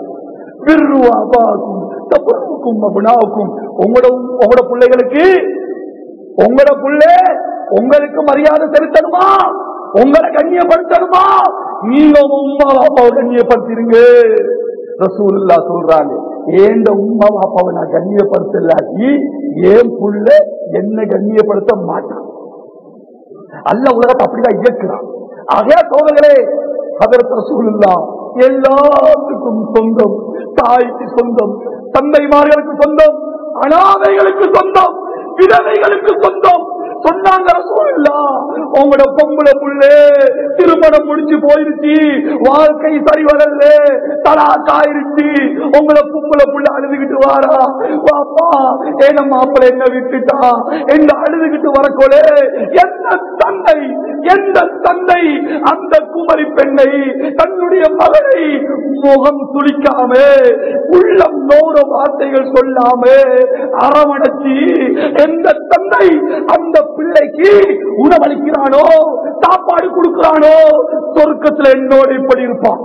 [SPEAKER 1] உங்களோட உங்களோட பிள்ளைகளுக்கு, உங்களோட பிள்ளை உங்களுக்கு மரியாதை செலுத்தணுமா, உங்களை கண்ணியப்படுத்தணுமா? நீங்க உம்மா பாப்பாவை கண்ணியப்படுத்திருங்க. ரசூலுல்லாஹ் சொல்றாங்க, ஏண்ட உம்மா பாப்பாவை நான் கண்ணியப்படுத்தலாட்டி ஏன் புள்ள என்ன கண்ணியப்படுத்த மாட்டான். அல்லாஹ் உலகத்தை அப்படிதான் இயக்குறான். ஆகவே சோதர்களே, ஹதரத் ரசூலுல்லாஹ் எல்லாத்துக்கும் சொந்தம், தாய்க்கு சொந்தம், தந்தைமார்களுக்கு சொந்தம், அனாதைகளுக்கு சொந்தம், விதவைகளுக்கு சொந்தம். சொன்னாங்க ரசூலுல்லாஹ், உங்களோட பொம்பளை புள்ளே திருமணம் முடிஞ்சு போயிருச்சு, வாழ்க்கை சரி வரல, தலாக் ஆயிருச்சு, உங்களை பொம்பளை புள்ள அழுதுகிட்டு வாரா, பாப்பா ஏன மாப்பிள்ளை என்ன விட்டுட்டா என்ன அழுதுகிட்டு வரக்கோலே, எந்த தந்தை, எந்த தந்தை அந்த குமரி பெண்ண தந்தை தன்னுடைய மகனை முகம் சுளிக்காம உள்ளம் நோர வார்த்தைகள் சொல்லாம அரவணைச்சி எந்த தந்தை அந்த பிள்ளைக்கு உணவளிக்கிறானோ சாப்பாடு கொடுக்கிறானோ சொர்க்கத்தில் என்னோடு இப்படி இருப்பான்.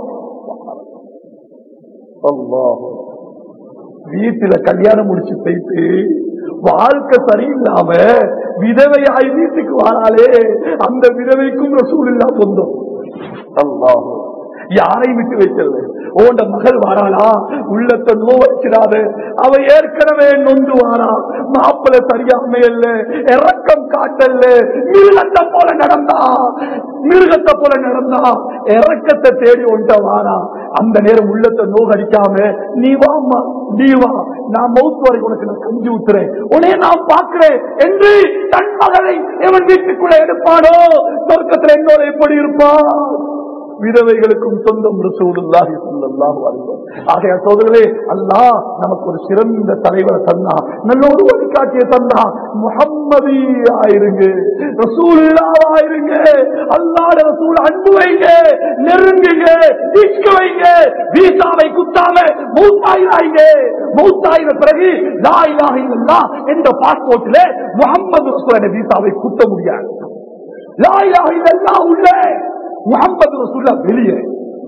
[SPEAKER 1] வீட்டுல கல்யாணம் முடிச்சு போயிட்டு வாழ்க்கை சரியில்லாம விதவையாய் வீட்டுக்கு வாராலே அந்த விதவைக்கும் ரசூலுல்லாஹ் சொந்தம். அல்லாஹ் யாரை விட்டு வைக்கிறது? ஓண்ட மகள் வாராளா, உள்ளத்தை நோவச்சிடாத, அவ ஏற்கனவே நொந்து வாரா, மாப்பிள்ள சரியாம இல்ல, இறக்கம் காட்டல்ல, மிருகத்தை போல நடந்தா மிருகத்தை போல நடந்தா இறக்கத்தை தேடி ஒன்ற வாரா. அந்த நேரம் உள்ளத்தை நோகடிக்காம நீ வாமா நீ வா, நான் மௌத் வரை உனக்கு நான் கஞ்சி ஊத்துறேன், உடனே நான் பார்க்கிறேன் என்று தன் மகளை எவன் வீட்டுக்குள்ள எடுப்பானோ சொர்க்கத்தில் என்னோட எப்படி இருப்பான்? விதவைகளுக்கும் சொந்தம் ரசூலுல்லாஹி ஸல்லல்லாஹு அலைஹி வஸல்லம். ஆகைய சோதரே, அல்லாஹ் நமக்கு ஒரு சிறந்த தலைவரை தந்தா, நல்ல ஒரு வழிகாட்டிய தந்தா. முஹம்மதியாயிருங்க, ரசூலுல்லாஹாயிருங்க, அல்லாஹ்வுடைய ரசூல் அன்பு வைங்க, நெருங்குங்க, இஷ்க வைங்க, வீசாவை குத்தாம மௌத்தாயிராங்க. மௌத்தாயிர பிறகு லா இலாஹ இல்லல்லாஹ் என்ற பாஸ்போர்ட்ல முஹம்மது ரசூலுடைய வீசாவை குத்த முடியாது. லா இலாஹ இல்லல்லாஹ் உள்ள, முஹம்மது ரசூலுல்லாஹ் வெளியே.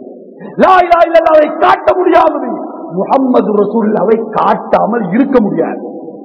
[SPEAKER 1] லா இலாஹ இல்லல்லாஹ்வை காட்ட முடியாதது, முஹம்மது ரசூலுல்லாஹ்வை காட்டாமல் இருக்க முடியாது.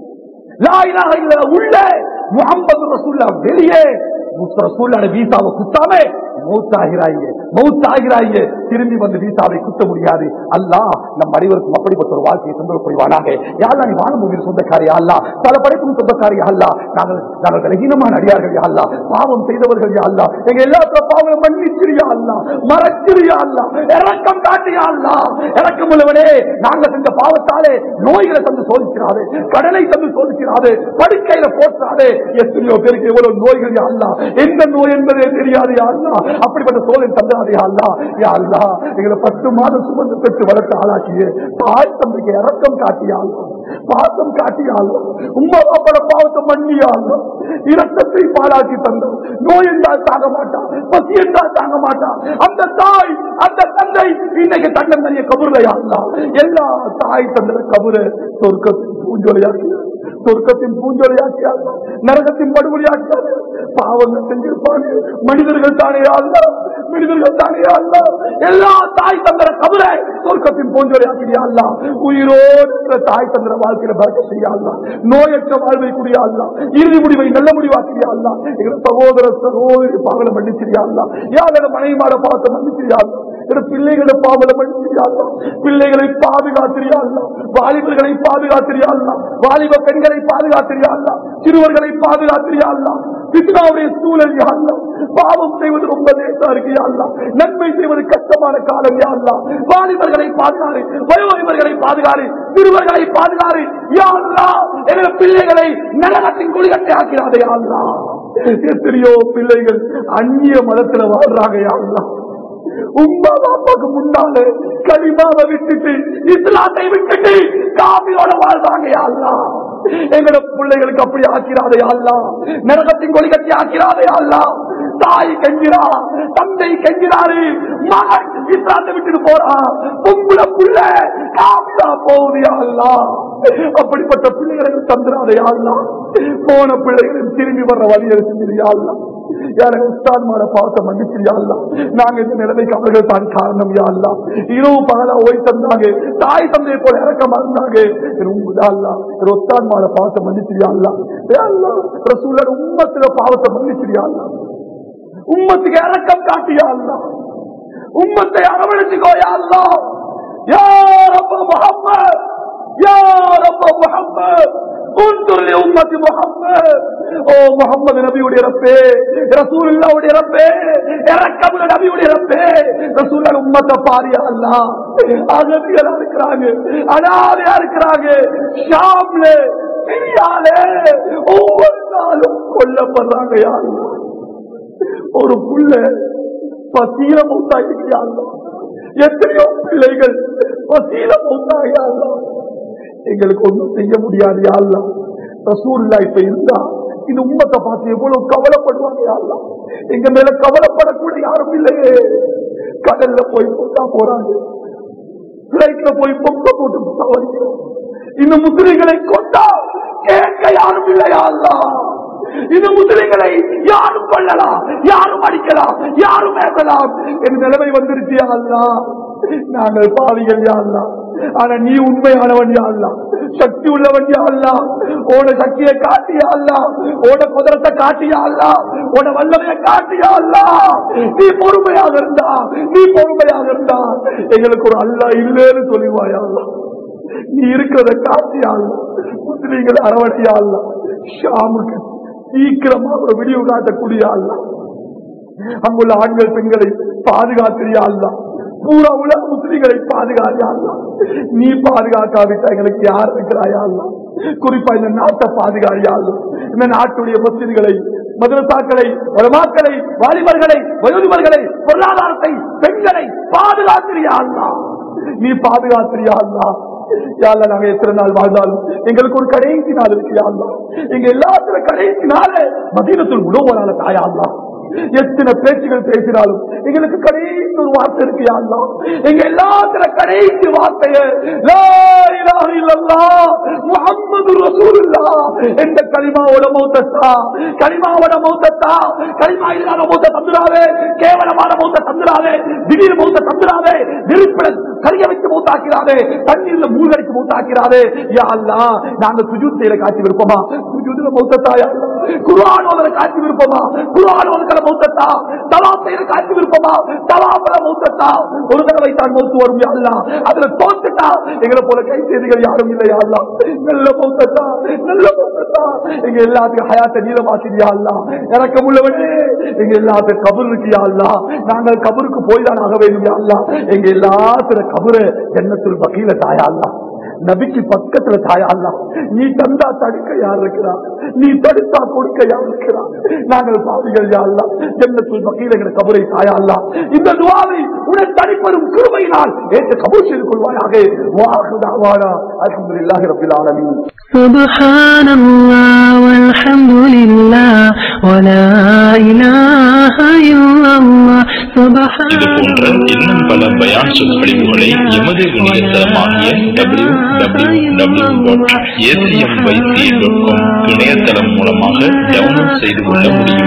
[SPEAKER 1] லா இலாஹ இல்லல்லாஹ் உள்ள, முஹம்மது ரசூலுல்லாஹ் வெளியே. ரசூலுல்லாஹ் வீசாவை குத்தாம மௌத்தாகிறாங்க, மௌத்தாகிறாங்க, திரும்பி வந்து வீசாவை குத்த முடியாது. அல்லாஹ் நம் அனைவருக்கும் அப்படிப்பட்ட ஒரு வாழ்க்கையை தந்து புரிவானாக. யாழ்லா நீ வாழும் பூமியில் சொந்தக்காரியா அல்லா, பல படைப்பும் சொந்தக்காரியா அல்லா. நாங்கள் நாங்கள் விலகீனமான அடியார்கள் யா அல்லா, பாவம் செய்தவர்கள் யா அல்லா, எங்க எல்லாத்துல பாவம் மன்னிச்சிரியா அல்லா, மறைச்சிரியா அல்லா, இறக்கம் காட்டியா அல்லா. இறக்கம் உள்ளவனே, நாங்கள் செஞ்ச பாவத்தாலே நோய்களை தந்து சோதிக்கிறாரு, கடனை தந்து சோதிக்கிறாரு, படுக்கையில போற்றாரு. எத்தனையோ பேருக்கு எவ்வளவு நோய்கள் யா அல்லா, எந்த நோய் என்பதே தெரியாது யா அல்லா. அப்படிப்பட்ட சோதனை தந்தாதே யா அல்லா. யா அல்லா, எங்களை பத்து மாதம் சுமந்து பெற்று வளர்த்து ஆளாக்கிய தாய் தந்தைக்கு இறக்கம் காட்டியா அல்லா, பாசம் காட்டியா அல்லா, உம்மா பாப்பட பாவத்தை மன்னியா அல்லா. இரத்தத்தை பாலாக்கி தந்தோம். நோய் என்றால் தாங்க மாட்டான், பசி என்றால் தாங்க மாட்டான். அந்த தாய் அந்த தந்தை இன்னைக்கு தன்னந்தனிய கபூர்லையா அல்லா. எல்லா தாய் தந்தை கபூர சொர்க்கத்தின் பூஞ்சொலியாக்கி, சொர்க்கத்தின் பூஞ்சொலியாக்கியா, நரகத்தின் படுகொலியாக்கியா. பாவங்கள் செஞ்சிருப்பாங்க மனிதர்கள் தானே அல்ல, மனிதர்கள் தானே அல்ல. எல்லா தாய் தந்திர கபரை சொர்க்கத்தின் பூஞ்சொலியாக்கியா அல்லா. உயிரோடு தாய் தந்திர வாழ்க்கையில பறக்க செய்யா அல்லா. நோயற்ற வாழ்வை கூடிய அல்லா, இறுதி முடிவை நல்ல முடிவாக்கியா அல்லா. எங்க சகோதர சகோதரி பாவலை மன்னிச்சிரியா அல்லா. யாரோட மனைவிமாட பாவத்தை மன்னிச்சிரியா அல்லா. பிள்ளைகளை பாவலை மன்னிச்சிரியா அல்லா. பிள்ளைகளை பாதுகாத்திரியா அல்லா, வாலிபர்களை பாதுகாத்திரியா அல்லா, வாலிப பெண்களை பாதுகாத்திரியா அல்லா, சிறுவர்களை பாதுகாத்திரியா அல்லா. பித்னாவுடைய சூழல் யா அல்லா. பாவம் செய்வது ரொம்ப லேசா இருக்கு யா அல்லா, நன்மை செய்வது கஷ்டமான காலம் யா அல்லா. வாலிபர்களை பாதுகாரு, வயோதிபர்களை பாதுகாரு, சிறுவர்களை பாதுகாரு யா அல்லா. எங்க பிள்ளைகளை நரகத்தின் குளிகட்டை ஆக்கிறாதே யா அல்லா. எத்தனையோ பிள்ளைகள் அந்நிய மதத்துல வாழ்றாங்க யா அல்லா. உம்மா பாப்பாக்கு முன்னால கலிமாவை விட்டுட்டு இஸ்லாத்தை விட்டுட்டு காபியோட வாழ்றாங்க யா அல்லா. எங்களோட பிள்ளைகளுக்கு அப்படி ஆக்கிறாதே அல்லா, நரகத்தின் கொலிகட்டி ஆக்கிறாதே அல்லா. தாய் கெஞ்சிரா, தந்தை கெஞ்சிராரு, மகன் இஸ்லாத்தை விட்டுட்டு போறா, பொம்புல புள்ள காபியா போகுது அல்லா. அப்படிப்பட்ட பிள்ளைகளுக்கு தந்துராதே அல்லா. போன பிள்ளைகளும் திரும்பி வர்ற வழியை செஞ்சிருயா அல்லா. யாரும் உஸ்தான்மார பாவத்தை மன்னிச்சிரியா அல்லா. நாங்க இந்த நிலைமைக்கு அவர்கள் தான் காரணம் யா அல்லா. இரவு பகலா ஓய் தந்தாங்க, தாய் தந்தையை போல இறக்கமா இருந்தாங்க. உஸ்தான்மார பாவத்தை மன்னிச்சிரியா அல்லா. ரசூலுல்லாஹ் உம்மத்துல பாவத்தை மன்னிச்சிரியா அல்லா. உம்மத்துக்கு இறக்கம் காட்டியா அல்லா. உம்மத்தை அரவணைச்சுக்கோ யா அல்லா. யா ரப்ப முஹம்மத், யா ரப்ப முஹம்மத், உன்துர் லி உம்மத்தி முஹம்மத். ஓ முஹம்மது நபியுடைய ரப்பே, ரசூலுல்லாஹ்வுடைய ரப்பே, இரக்கமுள்ள நபியுடைய ரப்பே, ரசூலுல்லாஹ் உம்மத்தை பாரியா அல்லாஹ். அகதிகளா இருக்கிறாங்க, அனாதையா இருக்கிறாங்க. ஷாம்ல, சிரியால ஒவ்வொரு நாளும் கொல்லப்படுறாங்க யா அல்லாஹ். ஒரு புள்ள பசியில மௌத்தாகியா அல்லாஹ். எத்தனையோ பிள்ளைகள் பசியில மௌத்தாகியா அல்லாஹ். எங்களுக்கு ஒன்றும் செய்ய முடியாது யா அல்லாஹ். ரசூலுல்லாஹ் இப்ப இருந்தா இந்த உம்மத்தை பார்த்து எவ்வளவு கவலைப்படுவாங்க யா அல்லாஹ். எங்க மேல கவலைப்படக்கூடிய யாரும் இல்லையே. கப்பல்ல போய் போட்டா போறாங்க, பிளைட்ல போய் பொங்க போட்டு சாவடிக்கிறோம். இந்த முஸ்லிம்களை கொண்டா கேட்க யாரும் இல்லையா அல்லாஹ்? இந்த முஸ்லிம்களை யாரும் கொள்ளலாம், யாரும் அடிக்கலாம், யாரும் ஏற்றலாம் என் நிலைமை வந்துருச்சு அல்லாஹ். நாங்கள் பாவிகள் யா அல்லாஹ், ஆனா நீ உண்மையானவன் யா அல்லாஹ், சக்தி உள்ளவன் யா அல்லாஹ். ஓட சக்தியை காட்டியா அல்லாஹ், ஓட குதிரத்தை காட்டியா அல்லாஹ், ஓட வல்லமையை காட்டியா அல்லாஹ். நீ பொறுமையாக இருந்தா, நீ பொறுமையாக இருந்தா எங்களுக்கு ஒரு அல்லாஹ் இல்லைன்னு சொல்லுவாயா அல்லாஹ். நீ இருக்கிறத காட்டியா அல்லாஹ். முஸ்லிம்கள் அரவணையா அல்லாஹ், ஷாமுக்கு சீக்கிரமாக ஒரு விடிவு காட்டக்கூடிய அல்லாஹ். அங்குள்ள ஆண்கள் பெண்களை பாதுகாக்கிறியா அல்லாஹ். பூரா உலக முஸ்லிம்களை பாதுகாத்தியா அல்லாஹ். நீ பாதுகாக்காவிட்டா எங்களுக்கு யார் இருக்கிறாயா அல்லாஹ்? குறிப்பா இந்த நாட்டை பாதுகாரியா அல்லாஹ். இந்த நாட்டுடைய முஸ்லிம்களை, மதரசாக்களை, உலமாக்களை, வாலிபர்களை, வயோதிபர்களை, பொருளாதாரத்தை, பெண்களை பாதுகாக்கிறியா அல்லாஹ். நீ பாதுகாக்கிறியா அல்லாஹ். யாழ்லா நாங்க எத்தனை நாள் வாழ்ந்தாலும் எங்களுக்கு ஒரு கடைசி நாள் இருக்கு யா அல்லாஹ். எங்க எல்லாத்துல கடைசி நாள் மதீனத்துல் முனவ்வரால தாயா அல்லாஹ். எத்தனை பேச்சுகள் பேசினாலும் எங்களுக்கு கடைசி ஒரு வார்த்தை இருக்கு யா அல்லாஹ். எங்க எல்லாத்துல கடைசி வார்த்தைய லா இலாஹ இல்லல்லாஹ் முஹம்மது ரசூலுல்லாஹ் என்ற கலிமாவோட மௌத்தத்தா, கலிமாவோட மௌத்தத்தா. கலிமா இல்லாத மௌத்த தந்துராவே, கேவலமான மௌத்த தந்துராவே, திடீர் மௌத்த தந்துராவே, நெருப்பில கரிய வைத்து மௌத்தாக்கிறாரே, தண்ணீர்ல மூழ்கடிக்கு மௌத்தாக்கிறாரே யா அல்லாஹ். நாங்க சுஜூத் செய்யற காட்சி விருப்பமா? சுஜூத்ல மௌத்தத்தா யா அல்லாஹ். குர்ஆன் ஓதுற காட்சி விருப்பமா? குர்ஆன் ஓதுற மௌத்தத்தா. தவாப் செய்யற காட்சி விருப்பமா? தவாப்ல மௌத்தத்தா. ஒரு தடவை தான் மௌத்து வரும் யா அல்லாஹ். அதுல தோத்துட்டா எங்களை போல கை செய்திகள் யாரும் இல்லை யா அல்லாஹ். நல்ல மௌத்தத்தா, நல்ல மௌத்தத்தா. எங்க எல்லாத்துக்கும் ஹயாத்தை நீளமாக்கி யா அல்லாஹ். இறக்கம் உள்ளவனே, எங்க எல்லாத்துக்கும் கபர் இருக்கு யா அல்லாஹ். நாங்கள் கபருக்கு போய் தான் ஆக வேண்டும் யா அல்லாஹ். எங்க எல்லாத்துல கபரு ஜன்னத்துல் பகீல தாயா அல்லாஹ். நபிக்கு பக்கத்துல தாயா அல்லாஹ். நீ தந்தா தடுக்க யார் இருக்கிறா? நீ தடுத்தா கொடுக்க யார் இருக்கிறா? நாங்கள் பாவிகள் யா அல்லாஹ். ஜன்னத்துல் பகீல என்ற கபரை தாயா அல்லாஹ். இந்த துஆவை உனக்கு தரிப்பரும் கிருபையினால் ஏற்று கபூல் செய்து கொள்வாயாக. வாஹு தஅவானா அல்ஹம்துலில்லாஹி ரப்பில் ஆலமீன்.
[SPEAKER 2] சுப்ஹானல்லாஹ் வல்ஹம்துலில்லாஹ் வலா இலாஹா இல்லல்லாஹ்.
[SPEAKER 3] இது போன்ற இன்னும் பல பயான் சொற்பொழிவுகளை எமது இணையதளமாகிய W W W dot ACM YC dot com இணையதளம் மூலமாக டவுன்லோட் செய்து கொள்ள முடியும்.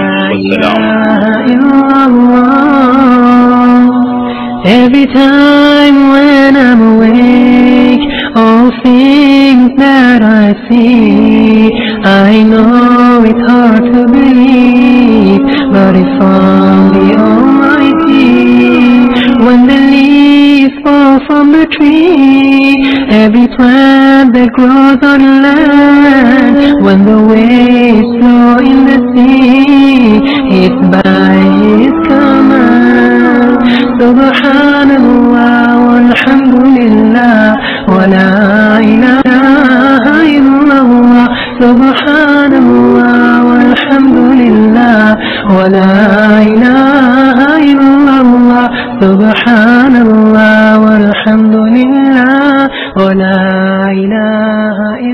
[SPEAKER 2] Every time when I'm awake, all things that I see, I know it's hard to believe, but it's from the Almighty. When the leaves fall from the tree, every plant that grows on land, when the waves flow in the sea, it's by His command. Subhanallah walhamdulillah wa la ilaha illallah. Subhanallah walhamdulillah wa la ilaha illallah. Subhanallah walhamdulillah wa la ilaha